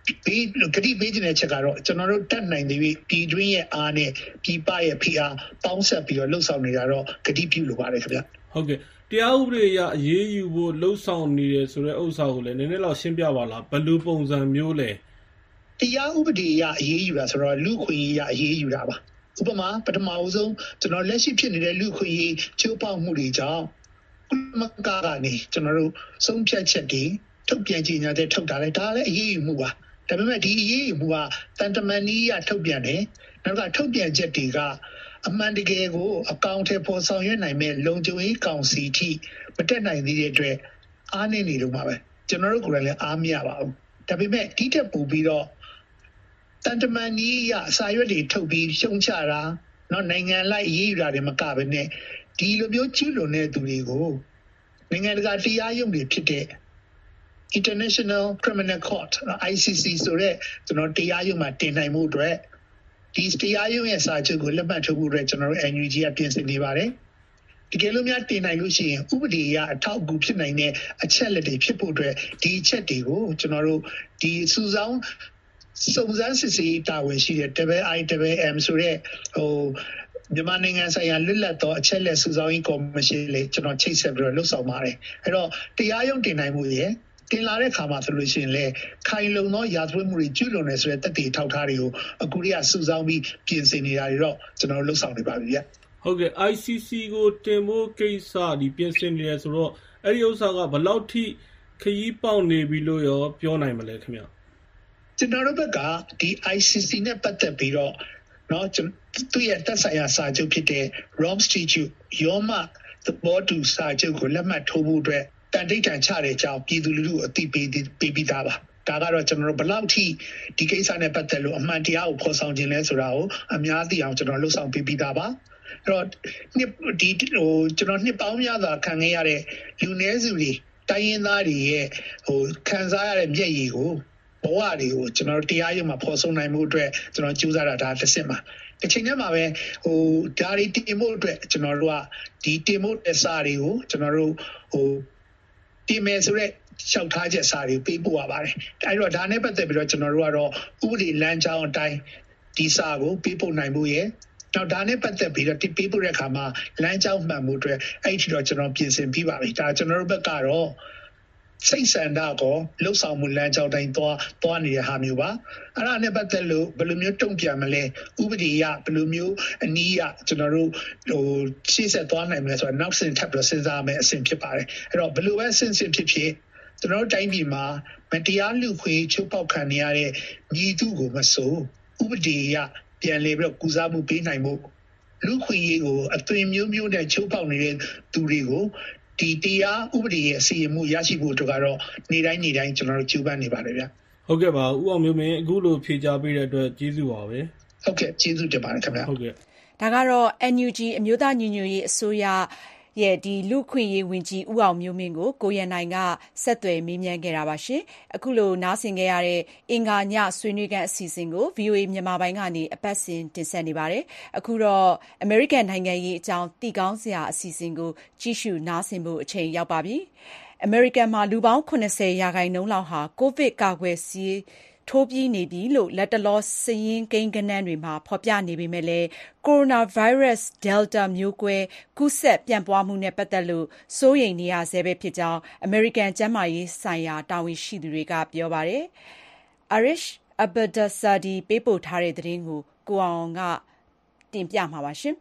ပေးဂတိပေးခြင်းတဲ့ချက်ကတော့ကျွန်တော်တို့တက်နိုင်တဲ့ပြည်တွင်းရဲ့အားနဲ့ပြည်ပရဲ့ဖိအားပေါင်းဆက်ပြီးတော့လှုပ်ဆောင်နေတာတော့ဂတိပြုလိုပါတယ်ခင်ဗျဟုတ်ကဲ့တရားဥပဒေအရအရေးယူဖို့လှုပ်ဆောင်နေတယ်ဆိုတဲ့ဥစ္စာကိုလည်းနည်းနည်းလောက်ရှင်းပြပါလားဘယ်လိုပုံစံမျိုးလဲတရားဥပဒေအရအရေးယူတာဆိုတော့လူခွင့်ရေးအရအရေးယူတာပါဥပမာပထမအဆုံးကျွန်တော်လက်ရှိဖြစ်နေတဲ့လူခွင့်ရေးချိုးဖောက်မှုတွေကြောင့်ကုလသမဂ္ဂကနေကျွန်တော်တို့ဆုံးဖြတ်ချက်တွေထုတ်ပြန်ကြေညာတဲ့ထုတ်တာလဲဒါလည်းအရေးယူမှုပါဒါပေမဲ့ဒီအရေးယူမှုကတန်တမန်နည်းအရထုတ်ပြန်တယ်နောက်ကထုတ်ပြန်ချက်တွေကအမှန်တကယ်ကိုအကောင့်ထဲပေါ်ဆောင်ရွက်နိုင်မဲ့လုံခြုံရေးကောင်စီထိမတက်နိုင်သေးတဲ့အတွက်အားနည်းနေတော့မှာပဲကျွန်တော်တို့ကိုယ်တိုင်လည်းအားမရပါဘူးဒါပေမဲ့ဒီတက်ပူပြီးတော့တန်တမန်ကြီးရအစာရွက်တွေထုတ်ပြီးရှုံချတာနော်နိုင်ငံလိုက်အရေးယူတာတွေမကဘဲနဲ့ဒီလိုမျိုးကျူးလွန်တဲ့သူတွေကိုနိုင်ငံတကာတရားရုံးတွေဖြစ်တဲ့ International Criminal Court နော် I C C ဆိုတဲ့ကျွန်တော်တရားရုံးမှာတင်နိုင်မှုအတွက်ဒီတရားရုံးရဲ့စာချုပ်ကိုလက်မှတ်ထိုးဖို့အတွက်ကျွန်တော်တို့ N U G ကပြင်ဆင်နေပါတယ်တကယ်လို့များတင်နိုင်လို့ရှိရင်ဥပဒေအရအထောက်အကူဖြစ်နိုင်တဲ့အချက်လက်တွေဖြစ်ဖို့အတွက်ဒီအချက်တွေကိုကျွန်တော်တို့ဒီစုဆောင်စုံစမ်းစစ်ဆေးတာဝန်ရှိတဲ့ Double I Double M ဆိုတဲ့ဟိုမြန်မာနိုင်ငံဆိုင်ရာလွတ်လပ်သောအချက်လက်စုဆောင်ရေးကော်မရှင်လေးကျွန်တော်ချိတ်ဆက်ပြီးတော့လှုပ်ဆောင်ပါတယ်အဲ့တော့တရားရုံးတင်နိုင်မှုရဲ့တင်လာတဲ့ခါမှာဆိုလို့ရှိရင်လေခိုင်လုံသောရာဇဝတ်မှုတွေကျူးလွန်နေဆိုတဲ့တက်တည်ထောက်ထားတွေကိုအခုတည်းကစုဆောင်ပြီးပြင်ဆင်နေတာတွေတော့ကျွန်တော်လှုပ်ဆောင်နေပါပြီဗျဟုတ်ကဲ့ I C C ကိုတင်ဖို့ကိစ္စဒီပြင်ဆင်နေတယ်ဆိုတော့အဲ့ဒီဥစ္စာကဘယ်လောက်ထိခရီးပေါက်နေပြီလို့ရောပြောနိုင်မလဲခင်ဗျကျွန်တော်တို့ဘက်ကဒီ I C C နဲ့ပတ်သက်ပြီးတော့เนาะသူရဲ့တက်ဆိုင်ရာစာချုပ်ဖြစ်တဲ့ Rome Statute ရောမသဘောတူစာချုပ်ကိုလက်မှတ်ထိုးဖို့အတွက်တန်တိတ်တန်ချတဲ့အကြောင်းပြည်သူလူထုအသိပေးပေးပြီးသားပါဒါကတော့ကျွန်တော်တို့ဘယ်လောက်ထိဒီကိစ္စနဲ့ပတ်သက်လို့အမှန်တရားကိုဖော်ဆောင်ခြင်းလဲဆိုတာကိုအများသိအောင်ကျွန်တော်လှုပ်ဆောင်ပေးပြီးသားပါအဲ့တော့ဒီဟိုကျွန်တော်နှစ်ပေါင်းများစွာခံခဲ့ရတဲ့လူနည်းစုတွေတိုင်းရင်းသားတွေရဲ့ဟိုခံစားရတဲ့မျက်ရည်ကိုဘဝတွေကိုကျွန်တော်တရားရုံးမှာဖော်ဆောင်နိုင်မှုအတွက်ကျွန်တော်ကြိုးစားတာဒါတစ်စစ်မှာတစ်ချိန်တည်းမှာပဲဟိုဒါတွေတင်ဖို့အတွက်ကျွန်တော်တို့ကဒီတင်ဖို့တဲ့စာတွေကိုကျွန်တော်တို့ဟိုတင်မယ်ဆိုတော့လျှောက်ထားချက်စာတွေပေးပို့ရပါတယ်အဲဒီတော့ဒါနဲ့ပတ်သက်ပြီးတော့ကျွန်တော်တို့ကတော့ဥပဒေလမ်းကြောင်းအတိုင်းဒီစာကိုပေးပို့နိုင်မှုရဲ့တော့ဒါနဲ့ပတ်သက်ပြီးတော့ဒီပေးပို့တဲ့အခါမှာလမ်းကြောင်းမှန်မှုအတွက်အဲ့ဒီတော့ကျွန်တော်ပြင်ဆင်ပြီးပါပြီဒါကျွန်တော်တို့ဘက်ကတော့စိတ်ဆန္ဒကိုလှုပ်ဆောင်မှုလမ်းကြောင်းတိုင်းသွားသွားနေတဲ့ဟာမျိုးပါအဲ့ဒါနဲ့ပတ်သက်လို့ဘယ်လိုမျိုးတုံ့ပြန်မလဲဥပဒေရဘယ်လိုမျိုးအနည်းရကျွန်တော်တို့ဟိုရှေ့ဆက်သွားနိုင်မလဲဆိုတော့နောက်ဆင့်ထပ်ပြီးစဉ်းစားမယ်အဆင့်ဖြစ်ပါတယ်အဲ့တော့ဘယ်လိုပဲဆင့်ဆင့်ဖြစ်ဖြစ်ကျွန်တော်တို့တိုင်းပြည်မှာမတရားလူခွေချုပ်ပေါက်ခံနေရတဲ့ညီသူကိုမဆိုဥပဒေရပြန်လေပြီးတော့ကုစားမှုပေးနိုင်မှုလူခွေရေးကိုအသွင်မျိုးမျိုးနဲ့ချုပ်ပေါက်နေတဲ့သူတွေကိုဒီတရားဥပဒေရဲ့အစီအမှုရရှိဖို့အတွက်ကတော့နေတိုင်းနေတိုင်းကျွန်တော်တို့ကြိုးပမ်းနေပါတယ်ဗျဟုတ်ကဲ့ပါဦးအောင်မျိုးမင်းအခုလိုဖြေကြားပေးတဲ့အတွက်ကျေးဇူးပါပဲဟုတ်ကဲ့ကျေးဇူးတင်ပါတယ်ခင်ဗျဟုတ်ကဲ့ဒါကတော့ N U G အမျိုးသားညီညွတ်ရေးအစိုးရရဲ့ဒီလူခွင့်ရေးဝန်ကြီးဦးအောင်မျိုးမင်းကိုကိုရန်နိုင်ကဆက်သွယ်မေးမြန်းခဲ့တာပါရှင်အခုလိုနားဆင်ခဲ့ရတဲ့အင်္ဂါညဆွေးနွေးခန်းအစီအစဉ်ကို V O A မြန်မာပိုင်းကနေအပတ်စဉ်တင်ဆက်နေပါတယ်အခုတော့ American နိုင်ငံရေးအကြောင်းသိကောင်းစရာအစီအစဉ်ကိုကြည့်ရှုနားဆင်ဖို့အချိန်ရောက်ပါပြီ American မှာလူပေါင်း၇၀ရာခိုင်နှုန်းလောက်ဟာကိုဗစ်ကာကွယ်ဆေးထိုးပြီးနေပြီလို့လက်တလောစည်ရင်းကိန်းဂဏန်းတွေမှာဖော်ပြနေပေမဲ့လည်းကိုရိုနာဗိုင်းရပ်စ် Delta မျိုးကွဲကူးစက်ပြန့်ပွားမှုနဲ့ပတ်သက်လို့စိုးရိမ်နေရဆဲပဲဖြစ်ကြောင်း American ကျန်းမာရေးဆိုင်ရာတာဝန်ရှိသူတွေကပြောပါတယ်။ Arish Abadasadi ပေးပို့ထားတဲ့သတင်းကိုကိုအောင်ကတင်ပြမှာပါရှင်။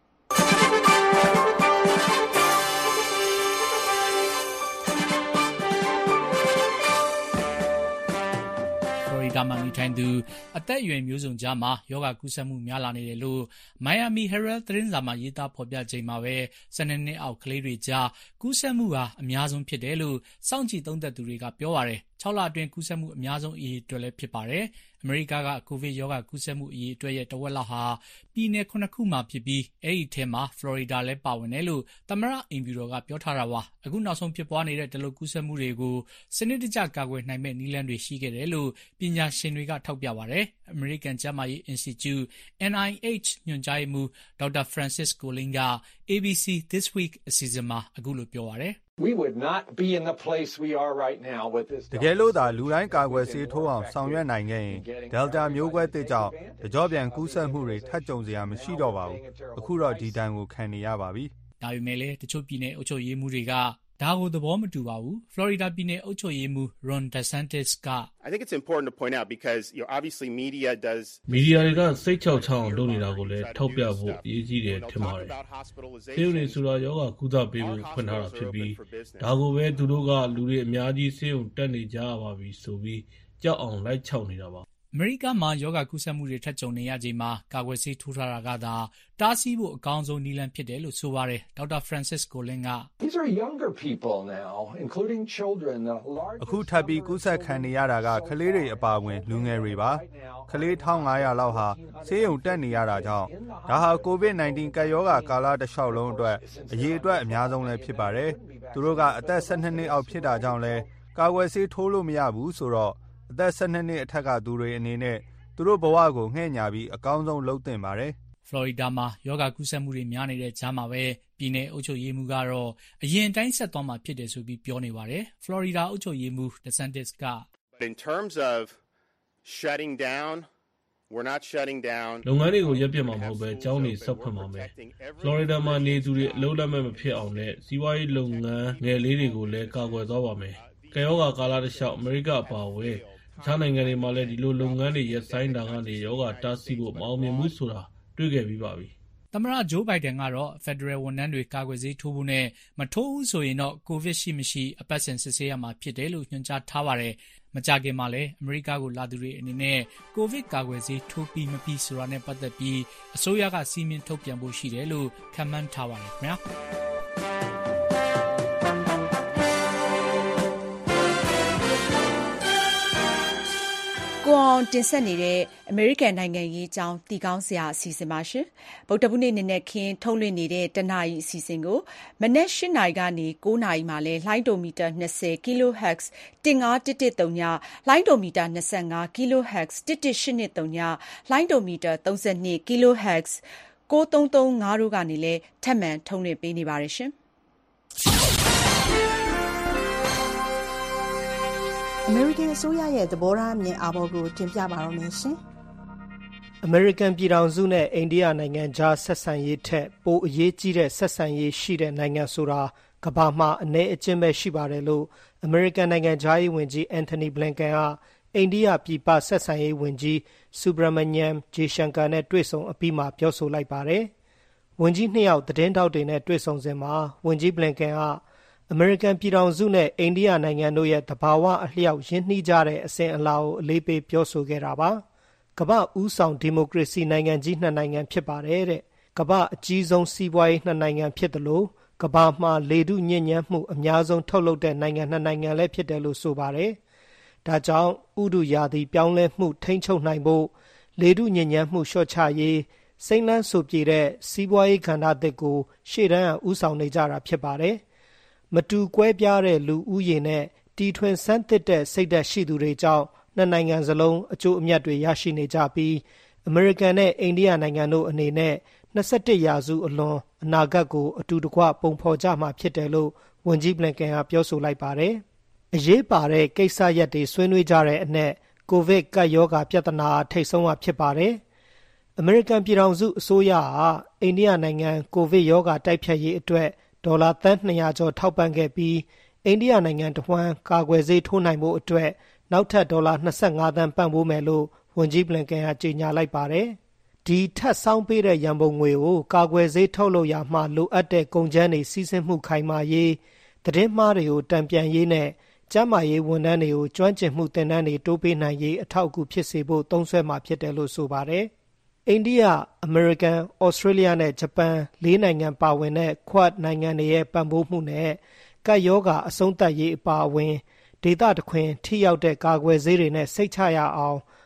ဒါမှနေထိုင်သူအသက်အရွယ်မျိုးစုံကြားမှာယောဂကူးစက်မှုများလာနေတယ်လို့ Miami Herald သတင်းစာမှာရေးသားဖော်ပြချိန်မှာပဲ၁၂နှစ်အောက်ကလေးတွေကြားကူးစက်မှုဟာအများဆုံးဖြစ်တယ်လို့စောင့်ကြည့်သုံးသပ်သူတွေကပြောပါတယ်။၆လအတွင်းကူးစက်မှုအများဆုံးအရေးအတွက်လည်းဖြစ်ပါတယ်။အမေရိကကကိုဗစ်ရောဂါကူးစက်မှုအရေးအတွက်ရဲ့တဝက်လောက်ဟာပြည်နယ်ခုနှစ်ခုမှာဖြစ်ပြီးအဲ့ဒီထဲမှာဖလော်ရီဒါလည်းပါဝင်တယ်လို့သမ္မတအိမ်ဖြူတော်ကပြောထားတာပါအခုနောက်ဆုံးဖြစ်ပွားနေတဲ့ဒီလိုကူးစက်မှုတွေကိုစနစ်တကျကာကွယ်နိုင်မဲ့နည်းလမ်းတွေရှိခဲ့တယ်လို့ပညာရှင်တွေကထောက်ပြပါတယ်အမေရိကန်ကျန်းမာရေး Institute N I H ညွှန်ကြားရေးမှူးဒေါက်တာ Francis Collins က A B C This Week အစီအစဉ်မှာအခုလိုပြောပါတယ် We would not be in the place we are right now with this. တကယ်လို့သာလူတိုင်းကာကွယ်ဆေးထိုးအောင်ဆောင်ရွက်နိုင်ခဲ့ရင် Delta မျိုးကွဲသစ်ကြောင့်ကြော့ပြန်ကူးစက်မှုတွေထပ်ကြုံစရာမရှိတော့ပါဘူးအခုတော့ဒီတန်ကိုခံနေရပါပြီဒါပေမဲ့လည်းတချို့ပြည်နယ်အုပ်ချုပ်ရေးမှူးတွေကဒါကိုသဘောမတူပါဘူး Florida ပြည်နယ်အုပ်ချုပ်ရေးမှူး Ron DeSantis က I think it's important to point out because you know obviously media does media တွေကစိတ်ချောက်ချောင်းလုပ်နေတာကိုလည်းထောက်ပြဖို့အရေးကြီးတယ်ထင်ပါတယ်ဆေးရုံတွေဆိုတာယောဂကုသပေးဖို့ဖွင့်ထားတာဖြစ်ပြီးဒါကိုပဲသူတို့ကလူတွေအများကြီးဆေးရုံတက်နေကြပါပြီဆိုပြီးကြောက်အောင်လိုက်ချောက်နေတာပါအမေရိကန်မှာယောဂကူးစက်မှုတွေထပ်ကြုံနေရချိန်မှာကာကွယ်ဆေးထိုးထားတာကသာတားဆီးဖို့အကောင်းဆုံးနည်းလမ်းဖြစ်တယ်လို့ဆိုပါတယ်ဒေါက်တာ Francis Collins က These are younger people now including children အခုထပ်ပြီးကူးစက်ခံနေရတာကကလေးတွေအပါအဝင်လူငယ်တွေပါကလေးone thousand five hundredလောက်ဟာဆေးရုံတက်နေရတာကြောင့်ဒါဟာ ကိုဗစ်nineteen ကပ်ရောဂါကာလတစ်လျှောက်လုံးအတွက်အရေးအတွက်အများဆုံးလည်းဖြစ်ပါတယ်သူတို့ကအသက်twelveနှစ်အောက်ဖြစ်တာကြောင့်လည်းကာကွယ်ဆေးထိုးလို့မရဘူးဆိုတော့အသက်twelveနှစ်အထက်ကသူတွေအနေနဲ့သူတို့ဘဝကိုငှဲ့ညာပြီးအကောင်းဆုံးလုပ်သင့်ပါတယ်ဖလော်ရီဒါမှာယောဂကူးစက်မှုတွေများနေတဲ့ကြားမှာပဲပြည်နယ်အုပ်ချုပ်ရေးမှူးကတော့အရင်တိုင်းဆက်သွားမှာဖြစ်တယ်ဆိုပြီးပြောနေပါတယ်ဖလော်ရီဒါအုပ်ချုပ်ရေးမှူး DeSantis က In terms of shutting down we're not shutting down လုပ်ငန်းတွေကိုရပ်ပြတ်မှာမဟုတ်ပဲကျောင်းတွေဆက်ဖွင့်မှာမယ်ဖလော်ရီဒါမှာနေသူတွေအလုပ်လက်မဲ့မဖြစ်အောင်နဲ့စီးပွားရေးလုပ်ငန်းငယ်လေးတွေကိုလည်းကာကွယ်သွားပါမယ်ကယောဂါကာလတစ်လျှောက်အမေရိကအပါအဝင်အခြားနိုင်ငံတွေမှာလည်းဒီလိုလုပ်ငန်းတွေရပ်ဆိုင်းတာကနေယောဂါတားဆီးဖို့မအောင်မြင်ဘူးဆိုတာတွေ့ခဲ့ပြီးပါပြီသမ္မတဂျိုးဘိုင်ဒန်ကတော့ဖက်ဒရယ်ဝန်ထမ်းတွေကာကွယ်ဆေးထိုးဖို့နဲ့မထိုးဘူးဆိုရင်တော့ကိုဗစ်ရှိမရှိအပတ်စဉ်စစ်ဆေးရမှာဖြစ်တယ်လို့ညွှန်ကြားထားပါတယ်မကြခင်မှာလည်းအမေရိကကိုလာသူတွေအနေနဲ့ကိုဗစ်ကာကွယ်ဆေးထိုးပြီးမပြီးဆိုတာနဲ့ပတ်သက်ပြီးအစိုးရကစီမံထုတ်ပြန်ဖို့ရှိတယ်လို့ခန့်မှန်းထားပါတယ်ခင်ဗျာကိုအောင်တင်ဆက်နေတဲ့အမေရိကန်နိုင်ငံရေးအကြောင်းတီကောင်းစရာအစီအစဉ်ပါရှင်ဗုဒ္ဓဘုနေ့နေ့နဲ့ခင်းထုတ်လွှင့်နေတဲ့တနာရီအစီအစဉ်ကိုမနက်eightနာရီကနေnineနာရီမှာလဲလိုင်းဒိုမီတာtwenty ကီလိုဟက်ဇ်one five one one threeလိုင်းဒိုမီတာtwenty-fiveကီလိုဟက်ဇ်one one eight two zeroလိုင်းဒိုမီတာthirty-twoကီလိုဟက်ဇ်nine three three fiveတို့ကနေလဲထပ်မံထုတ်လွှင့်ပေးနေပါတယ်ရှင်အမေရိကန်အစိုးရရဲ့သဘောထားအမြင်အာဘော်ကိုတင်ပြပါရမယ်ရှင်။အမေရိကန်ပြည်ထောင်စုနဲ့အိန္ဒိယနိုင်ငံကြားဆက်ဆံရေးထက်ပိုအရေးကြီးတဲ့ဆက်ဆံရေးရှိတဲ့နိုင်ငံဆိုတာကမ္ဘာမှာအနည်းအကျဉ်းပဲရှိပါတယ်လို့အမေရိကန်နိုင်ငံသားရေးဝန်ကြီးအန်ထိုနီဘလင်ကန်ကအိန္ဒိယပြည်ပဆက်ဆံရေးဝန်ကြီးဆူဘရမညမ်ဂျေရှန်ကာနဲ့တွေ့ဆုံအပြီးမှာပြောဆိုလိုက်ပါတယ်။ဝန်ကြီးနှစ်ယောက်သတင်းတောက်တွေနဲ့တွေ့ဆုံစဉ်မှာဝန်ကြီးဘလင်ကန်ကအမေရိကန်ပြည်ထောင်စုနဲ့အိန္ဒိယနိုင်ငံတို့ရဲ့သဘာဝအလျောက်ရင်းနှီးကြတဲ့အစဉ်အလာကိုအလေးပေးပြောဆိုခဲ့တာပါ။ကမ္ဘာဦးဆောင်ဒီမိုကရေစီနိုင်ငံကြီးနှစ်နိုင်ငံဖြစ်ပါတယ်တဲ့။ကမ္ဘာအကြီးဆုံးစီးပွားရေးနှစ်နိုင်ငံဖြစ်တယ်လို့ကမ္ဘာမှာလေထုညစ်ညမ်းမှုအများဆုံးထုတ်လုပ်တဲ့နိုင်ငံနှစ်နိုင်ငံလည်းဖြစ်တယ်လို့ဆိုပါတယ်။ဒါကြောင့်ဥတုရာသီပြောင်းလဲမှုထိန်းချုပ်နိုင်ဖို့လေထုညစ်ညမ်းမှုလျှော့ချရေးစိမ့်လန်းဆိုပြေတဲ့စီးပွားရေးကဏ္ဍသစ်ကိုရှေ့တန်းဦးဆောင်နေကြတာဖြစ်ပါတယ်။မတူကွဲပြားတဲ့လူဦးရေနဲ့တီထွင်ဆန်းသစ်တဲ့စိတ်ဓာတ်ရှိသူတွေကြောင့်နှစ်နိုင်ငံစလုံးအကျိုးအမြတ်တွေရရှိနေကြပြီးအမေရိကန်နဲ့အိန္ဒိယနိုင်ငံတို့အနေနဲ့twenty-firstရာစုအလွန်အနာဂတ်ကိုအတူတကွပုံဖော်ကြမှာဖြစ်တယ်လို့ဝန်ကြီးဘလင်ကန်ကပြောဆိုလိုက်ပါတယ်။အရေးပါတဲ့ကိစ္စရပ်တွေဆွေးနွေးကြတဲ့အနက်ကိုဗစ်ကပ်ရောဂါပြဿနာထိပ်ဆုံးကဖြစ်ပါတယ်။အမေရိကန်ပြည်ထောင်စုအစိုးရဟာအိန္ဒိယနိုင်ငံကိုဗစ်ရောဂါတိုက်ဖျက်ရေးအတွက်ဒေါ်လာသန်းtwo hundredကျော်ထောက်ပံ့ခဲ့ပြီးအိန္ဒိယနိုင်ငံတဝှမ်းကာကွယ်ဆေးထိုးနိုင်ဖို့အတွက်နောက်ထပ်ဒေါ်လာtwenty-fiveသန်းပံ့ပိုးမယ်လို့ဝန်ကြီးဘလင်ကန်ကကြေညာလိုက်ပါတယ်။ဒီထပ်ဆောင်ပေးတဲ့ရန်ပုံငွေကိုကာကွယ်ဆေးထုတ်လုပ်ရာမှာလိုအပ်တဲ့ကုန်ကျန်းတွေစီးဆင်းမှုခိုင်မာရေးသတင်းမှားတွေကိုတံပြန်ရေးနဲ့ကျန်းမာရေးဝန်ထမ်းတွေကိုကျွမ်းကျင်မှုသင်တန်းတွေတိုးပေးနိုင်ရေးအထောက်အကူဖြစ်စေဖို့သုံးစွဲမှာဖြစ်တယ်လို့ဆိုပါတယ်။အိန္ဒိယ၊အမေရိကန်၊ဩစတြေးလျနဲ့ဂျပန်လေးနိုင်ငံပါဝင်တဲ့ Quad နိုင်ငံတွေရဲ့ပံ့ပိုးမှုနဲ့ကပ်ရောဂါအဆုံးသတ်ရေးအပါအဝင်ဒေသတခွင်ထိရောက်တဲ့ကာကွယ်ဆေးတွေနဲ့စိတ်ချရအောင်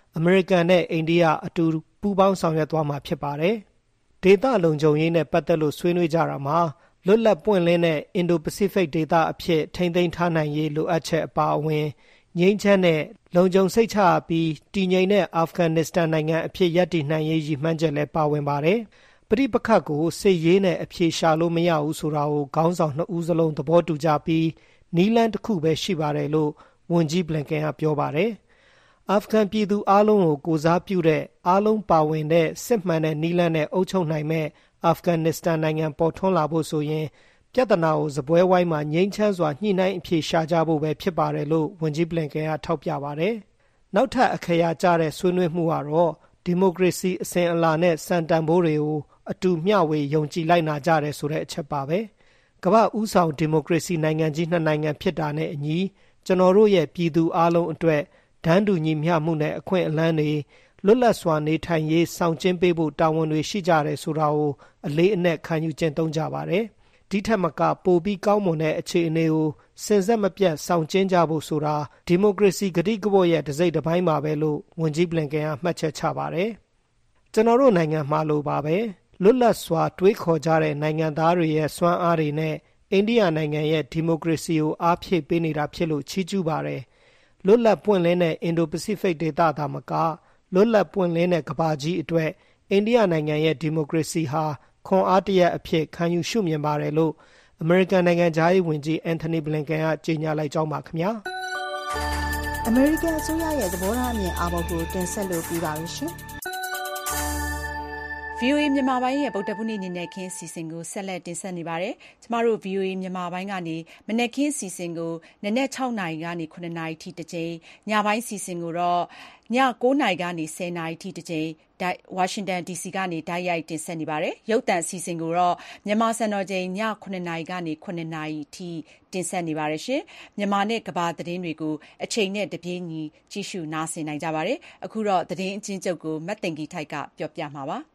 အမေရိကန်နဲ့အိန္ဒိယအတူပူးပေါင်းဆောင်ရွက်သွားမှာဖြစ်ပါတယ်။ဒေသလုံခြုံရေးနဲ့ပတ်သက်လို့ဆွေးနွေးကြတာမှာလွတ်လပ်ပွင့်လင်းတဲ့အင်ဒိုပစိဖိတ်ဒေသအဖြစ်ထိန်းသိမ်းထားနိုင်ရေးလိုအပ်ချက်အပါအဝင်ငြိမ်းချမ်းတဲ့လုံခြုံစိတ်ချပြီးတည်ငြိမ်တဲ့အာဖဂန်နစ္စတန်နိုင်ငံအဖြစ်ရပ်တည်နိုင်ရေးရည်မှန်းချက်လည်းပါဝင်ပါတယ်။ပဋိပက္ခကိုစစ်ရေးနဲ့အပြေရှာလို့မရဘူးဆိုတာကိုခေါင်းဆောင်နှစ်ဦးစလုံးသဘောတူကြပြီးနီးလန်းတစ်ခုပဲရှိပါတယ်လို့ဝန်ကြီးဘလင်ကန်ကပြောပါတယ်။အာဖဂန်ပြည်သူအလုံးကိုကိုစားပြုတဲ့အားလုံးပါဝင်တဲ့စစ်မှန်တဲ့နီးလန်းနဲ့အုပ်ချုပ်နိုင်မဲ့အာဖဂန်နစ္စတန်နိုင်ငံပေါ်ထွန်းလာဖို့ဆိုရင်ပြဿနာကိုစပွဲဝိုင်းမှာငြိမ်းချမ်းစွာညှိနှိုင်းအဖြေရှာကြဖို့ပဲဖြစ်ပါတယ်လို့ဝန်ကြီးဘလင်ကန်ကထောက်ပြပါတယ်။နောက်ထပ်အခရာကျတဲ့ဆွေးနွေးမှုကတော့ဒီမိုကရေစီအစဉ်အလာနဲ့စံတန်ဖိုးတွေကိုအတူမျှဝေယုံကြည်လိုက်နာကြတယ်ဆိုတဲ့အချက်ပါပဲ။ကမ္ဘာဦးဆောင်ဒီမိုကရေစီနိုင်ငံကြီးနှစ်နိုင်ငံဖြစ်တာနဲ့အညီကျွန်တော်တို့ရဲ့ပြည်သူအလုံးအတွက်ဒန်းတူညီမျှမှုနဲ့အခွင့်အလမ်းတွေလွတ်လပ်စွာနေထိုင်ရေးဆောင်ကျဉ်ပေးဖို့တာဝန်တွေရှိကြတယ်ဆိုတာကိုအလေးအနက်ခံယူကျင့်သုံးကြပါတယ်။ဒီထက်မကပိုပြီးကောင်းမွန်တဲ့အခြေအနေကိုစင်ဆက်မပြတ်ဆောင်ကျဉ်ကြဖို့ဆိုတာဒီမိုကရေစီဂတိကဝတ်ရဲ့တစ်စိတ်တစ်ပိုင်းပါပဲလို့ဝန်ကြီးဘလင်ကန်ကမှတ်ချက်ချပါတယ်။ကျွန်တော်တို့နိုင်ငံမှာလိုပါပဲလွတ်လပ်စွာတွေးခေါ်ကြတဲ့နိုင်ငံသားတွေရဲ့စွမ်းအားတွေနဲ့အိန္ဒိယနိုင်ငံရဲ့ဒီမိုကရေစီကိုအားဖြည့်ပေးနေတာဖြစ်လို့ချီးကျူးပါတယ်။လွတ်လပ်ပွင့်လင်းတဲ့အင်ဒိုပစိဖိတ်ဒေသသာမကလွတ်လပ်ပွင့်လင်းတဲ့ကမ္ဘာကြီးအတွက်အိန္ဒိယနိုင်ငံရဲ့ဒီမိုကရေစီဟာခွန်အားတရက်အဖြစ်ခံယူရှုမြင်ပါတယ်လို့အမေရိကန်နိုင်ငံသားရေးဝန်ကြီးအန်ထိုနီဘလင်ကန်ကကြေညာလိုက်ကြောင်းပါခင်ဗျာ။အမေရိကန်အစိုးရရဲ့သဘောထားအမြင်အာဘော်ကိုတင်ဆက်လို့ပြပါရရှင်။ဗွီအိုအေ မြန်မာပိုင်းရဲ့ဗုဒ္ဓဘုနေ့ညနေခင်းအစီအစဉ်ကိုဆက်လက်တင်ဆက်နေပါတယ်။ကျမတို့ ဗွီအိုအေ မြန်မာပိုင်းကနေမနက်ခင်းအစီအစဉ်ကိုနနက်၆နာရီကနေ၇နာရီထိတစ်ကြိမ်ညပိုင်းအစီအစဉ်ကိုတော့ည၉နာရီကနေ၁၀နာရီထိတစ်ကြိမ်ဝါရှင်တန် ဒီစီ ကနေတိုက်ရိုက်တင်ဆက်နေပါတယ်။ရုပ်သံအစီအစဉ်ကိုတော့မြန်မာစံတော်ချိန်ည၇နာရီကနေ၇နာရီထိတင်ဆက်နေပါတယ်ရှင်။မြန်မာနဲ့ကမ္ဘာသတင်းတွေကိုအချိန်နဲ့တပြေးညီကြည့်ရှုနားဆင်နိုင်ကြပါတယ်။အခုတော့သတင်းအချင်းချုပ်ကိုမတ်တင်ကြီးထိုက်ကပြောပြမှာပါ။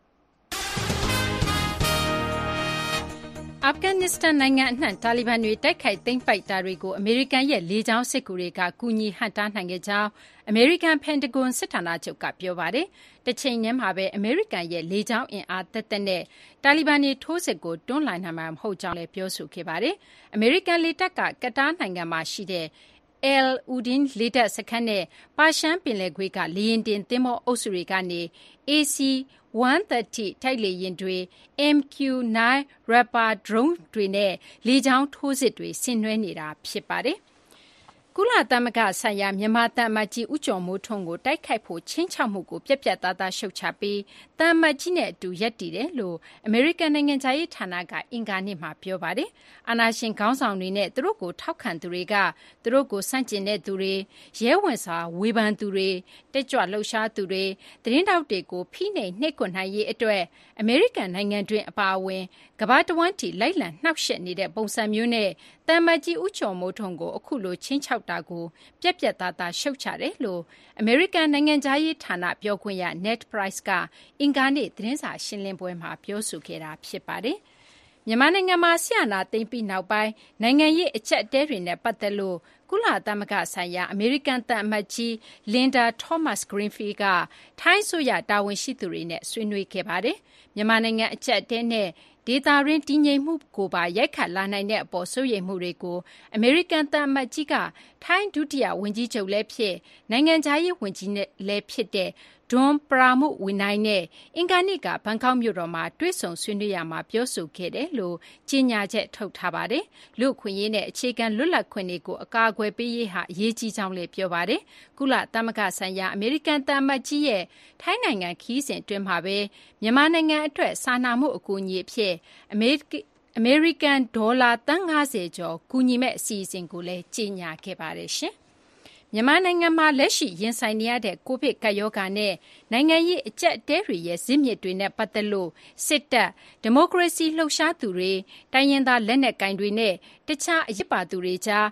အာဖဂန်နစ္စတန်နိုင်ငံအနှံ့တာလီဘန်တွေတိုက်ခိုက်သိမ်းပိုက်တာတွေကိုအမေရိကန်ရဲ့လေကြောင်းစစ်ကူတွေကကူညီဟန့်တားနိုင်ခဲ့ကြောင်းအမေရိကန်ပန်တဂွန်စစ်ဌာနချုပ်ကပြောပါတယ်။တစ်ချိန်တည်းမှာပဲအမေရိကန်ရဲ့လေကြောင်းအင်အားသက်သက်နဲ့တာလီဘန်တွေထိုးစစ်ကိုတွန်းလှန်နိုင်မှာမဟုတ်ကြောင်းလည်းပြောဆိုခဲ့ပါတယ်။အမေရိကန်လေတပ်ကကတားနိုင်ငံမှာရှိတဲ့El Udin လေတပ်စခန်းနဲ့ပါရှန်ပင်လယ်ကွေ့ကလေယာဉ်တင်သင်္ဘောအုပ်စုတွေကနေ A C one thirty တိုက်လေယာဉ်တွေ M Q nine Raptor drone တွေနဲ့လေကြောင်းထိုးစစ်တွေဆင်နွှဲနေတာဖြစ်ပါတယ်။ကုလသမဂ္ဂဆိုင်ရာမြန်မာသံအမတ်ကြီးဦးကျော်မိုးထွန်းကိုတိုက်ခိုက်ဖို့ခြိမ်းခြောက်မှုကိုပြက်ပြက်သားသားရှုတ်ချပြီးသံအမတ်ကြီးနဲ့အတူရပ်တည်တယ်လို့အမေရိကန်နိုင်ငံခြားရေးဌာနကအင်္ဂါနေ့မှာပြောပါတယ်။အာဏာရှင်ခေါင်းဆောင်တွေနဲ့သူတို့ကိုထောက်ခံသူတွေကသူတို့ကိုစန့်ကျင်တဲ့သူတွေရဲဝင်စွာဝေဖန်သူတွေတက်ကြွလှုပ်ရှားသူတွေသတင်းတောက်တွေကိုဖိနှိပ်နှိပ်ကွပ်နိုင်ရေးအတွက်အမေရိကန်နိုင်ငံတွင်းအပါအဝင်ကမ္ဘာတဝန်းထိလိုက်လံနှောက်ယှက်နေတဲ့ပုံစံမျိုးနဲ့သံအမတ်ကြီးဦးကျော်မိုးထွန်းကိုအခုလိုချင်းချောက်တာကိုပြက်ပြက်သားသားရှုတ်ချတယ်လို့အမေရိကန်နိုင်ငံသားရေးဌာနပြောခွင့်ရ Ned Price ကအင်္ဂါနေ့သတင်းစာရှင်းလင်းပွဲမှာပြောဆိုခဲ့တာဖြစ်ပါတယ်။မြန်မာနိုင်ငံမှာဆရာနာသိမ်းပြီးနောက်ပိုင်းနိုင်ငံရေးအကျပ်အတဲတွေနဲ့ပတ်သက်လို့ကုလသမဂ္ဂဆိုင်ရာအမေရိကန်သံအမတ်ကြီး Linda Thomas-Greenfield ကထိုင်းဆိုရတာဝန်ရှိသူတွေနဲ့ဆွေးနွေးခဲ့ပါတယ်။မြန်မာနိုင်ငံအကျပ်အတဲနဲ့ဒေသရင်းတည်ငြိမ်မှုကိုပါရိုက်ခတ်လာနိုင်တဲ့အပေါ်စိုးရိမ်မှုတွေကိုအမေရိကန်သံအမတ်ကြီးကထိုင်းဒုတိယဝန်ကြီးချုပ်လည်းဖြစ်နိုင်ငံခြားရေးဝန်ကြီးလည်းဖြစ်တဲ့ဒွန်ပရာမုဝီနိုင်နဲ့အင်္ဂါနေ့ကဘန်ကောက်မြို့တော်မှာတွေ့ဆုံဆွေးနွေးရမှာပြောဆိုခဲ့တယ်လို့ကြေညာချက်ထုတ်ထားပါတယ်။လူ့အခွင့်အရေးနဲ့အခြေခံလွတ်လပ်ခွင့်တွေကိုအကာအကွယ်ပေးရေးဟာအရေးကြီးကြောင်းလည်းပြောပါတယ်။ကုလသမဂ္ဂဆိုင်ရာအမေရိကန်သံအမတ်ကြီးရဲ့ထိုင်းနိုင်ငံခရီးစဉ်အတွင်းမှာပဲမြန်မာနိုင်ငံအတွက်စာနာမှုအကူအညီအဖြစ်အမေရိကန်အမေရိကန်ဒေါ်လာသန်း၅၀ကျော်ကူညီမဲ့အစီအစဉ်ကိုလည်းကြေညာခဲ့ပါတယ်ရှင်။မြန်မာနိုင်ငံမှာလက်ရှိရင်ဆိုင်နေရတဲ့ကိုဗစ်ကပ်ရောဂါနဲ့နိုင်ငံရေးအကျပ်အတဲတွေရဲ့ဇစ်မြစ်တွေနဲ့ပတ်သက်လို့စစ်တပ်ဒီမိုကရေစီလှုပ်ရှားသူတွေတိုင်းရင်းသားလက်နက်ကိုင်တွေနဲ့တခြားအရစ်ပါသူတွေကြား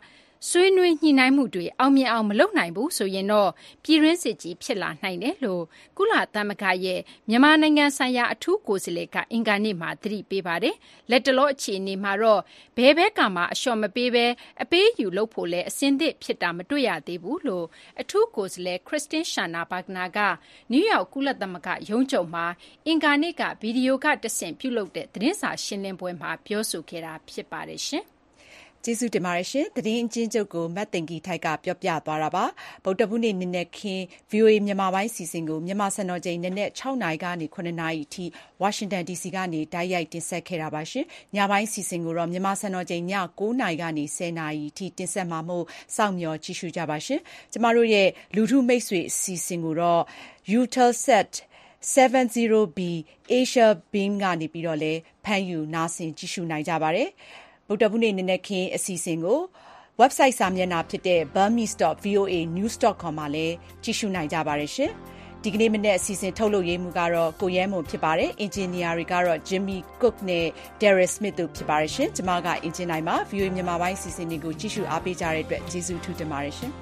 ဆွေးနွေးညှိနှိုင်းမှုတွေအောင်မြင်အောင်မလုပ်နိုင်ဘူးဆိုရင်တော့ပြည်တွင်းစစ်ကြီးဖြစ်လာနိုင်တယ်လို့ကုလသမဂ္ဂရဲ့မြန်မာနိုင်ငံဆိုင်ရာအထူးကိုယ်စားလှယ်ကအင်္ဂါနေ့မှာသတိပေးပါတယ်။လက်တလောအခြေအနေမှာတော့ဘယ်ဘက်ကမှအလျှော့မပေးဘဲအပေးယူလုပ်ဖို့လဲအစင်းသစ်ဖြစ်တာမတွေ့ရသေးဘူးလို့အထူးကိုယ်စားလှယ်ခရစ်စတင်းရှာနာဘာဂနာကနယူးယောက်ကုလသမဂ္ဂရုံးချုပ်မှာအင်္ဂါနေ့ကဗီဒီယိုကတဆင့်ပြုလုပ်တဲ့သတင်းစာရှင်းလင်းပွဲမှာပြောဆိုခဲ့တာဖြစ်ပါတယ်ရှင်။ကျေးဇူးတင်ပါတယ်ရှင်။သတင်းအကျဉ်းချုပ်ကိုမတ်တင်ကီထိုက်ကပြောပြသွားတာပါ။ဗုဒ္ဓဘုနေ့နနက်ခင်း ဗွီအိုအေ မြန်မာပိုင်းစီစဉ်ကိုမြန်မာစံတော်ချိန်နနက်၆နာရီကနေ၇နာရီအထိဝါရှင်တန် ဒီစီ ကနေတိုက်ရိုက်တင်ဆက်ခဲ့တာပါရှင်။ညပိုင်းစီစဉ်ကိုတော့မြန်မာစံတော်ချိန်ည၉နာရီကနေ၁၀နာရီအထိတင်ဆက်မှာမို့စောင့်မျှော်ကြည့်ရှုကြပါရှင်။ကျမတို့ရဲ့လူထုမိတ်ဆွေအစီအစဉ်ကိုတော့ Eutelsat 70 B Asia Beam ကနေပြီးတော့လည်းဖမ်းယူနားဆင်ကြည့်ရှုနိုင်ကြပါတယ်။ဗုဒ္ဓဘုနေ့နနက်ခင်းအစီအစဉ်ကို website စာမျက်နှာဖြစ်တဲ့ burmese dot v o a news dot com မှာလည်းကြည့်ရှုနိုင်ကြပါတယ်ရှင်။ဒီကနေ့မနေ့အစီအစဉ်ထုတ်လုပ်ရေးမှုကတော့ကိုရဲမွန်ဖြစ်ပါတယ်။အင်ဂျင်နီယာတွေကတော့ Jimmy Cook နဲ့ Darren Smith တို့ဖြစ်ပါတယ်ရှင်။ကျွန်မကအင်ဂျင်နိုင်ပါ ဗွီအိုအေ မြန်မာပိုင်းအစီအစဉ်တွေကိုကြည့်ရှုအားပေးကြတဲ့အတွက်ကျေးဇူးထူးတင်ပါတယ်ရှင်။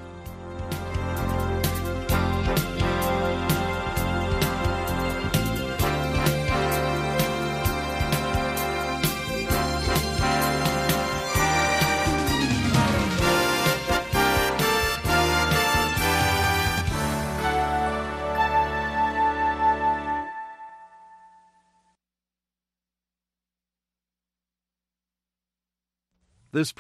This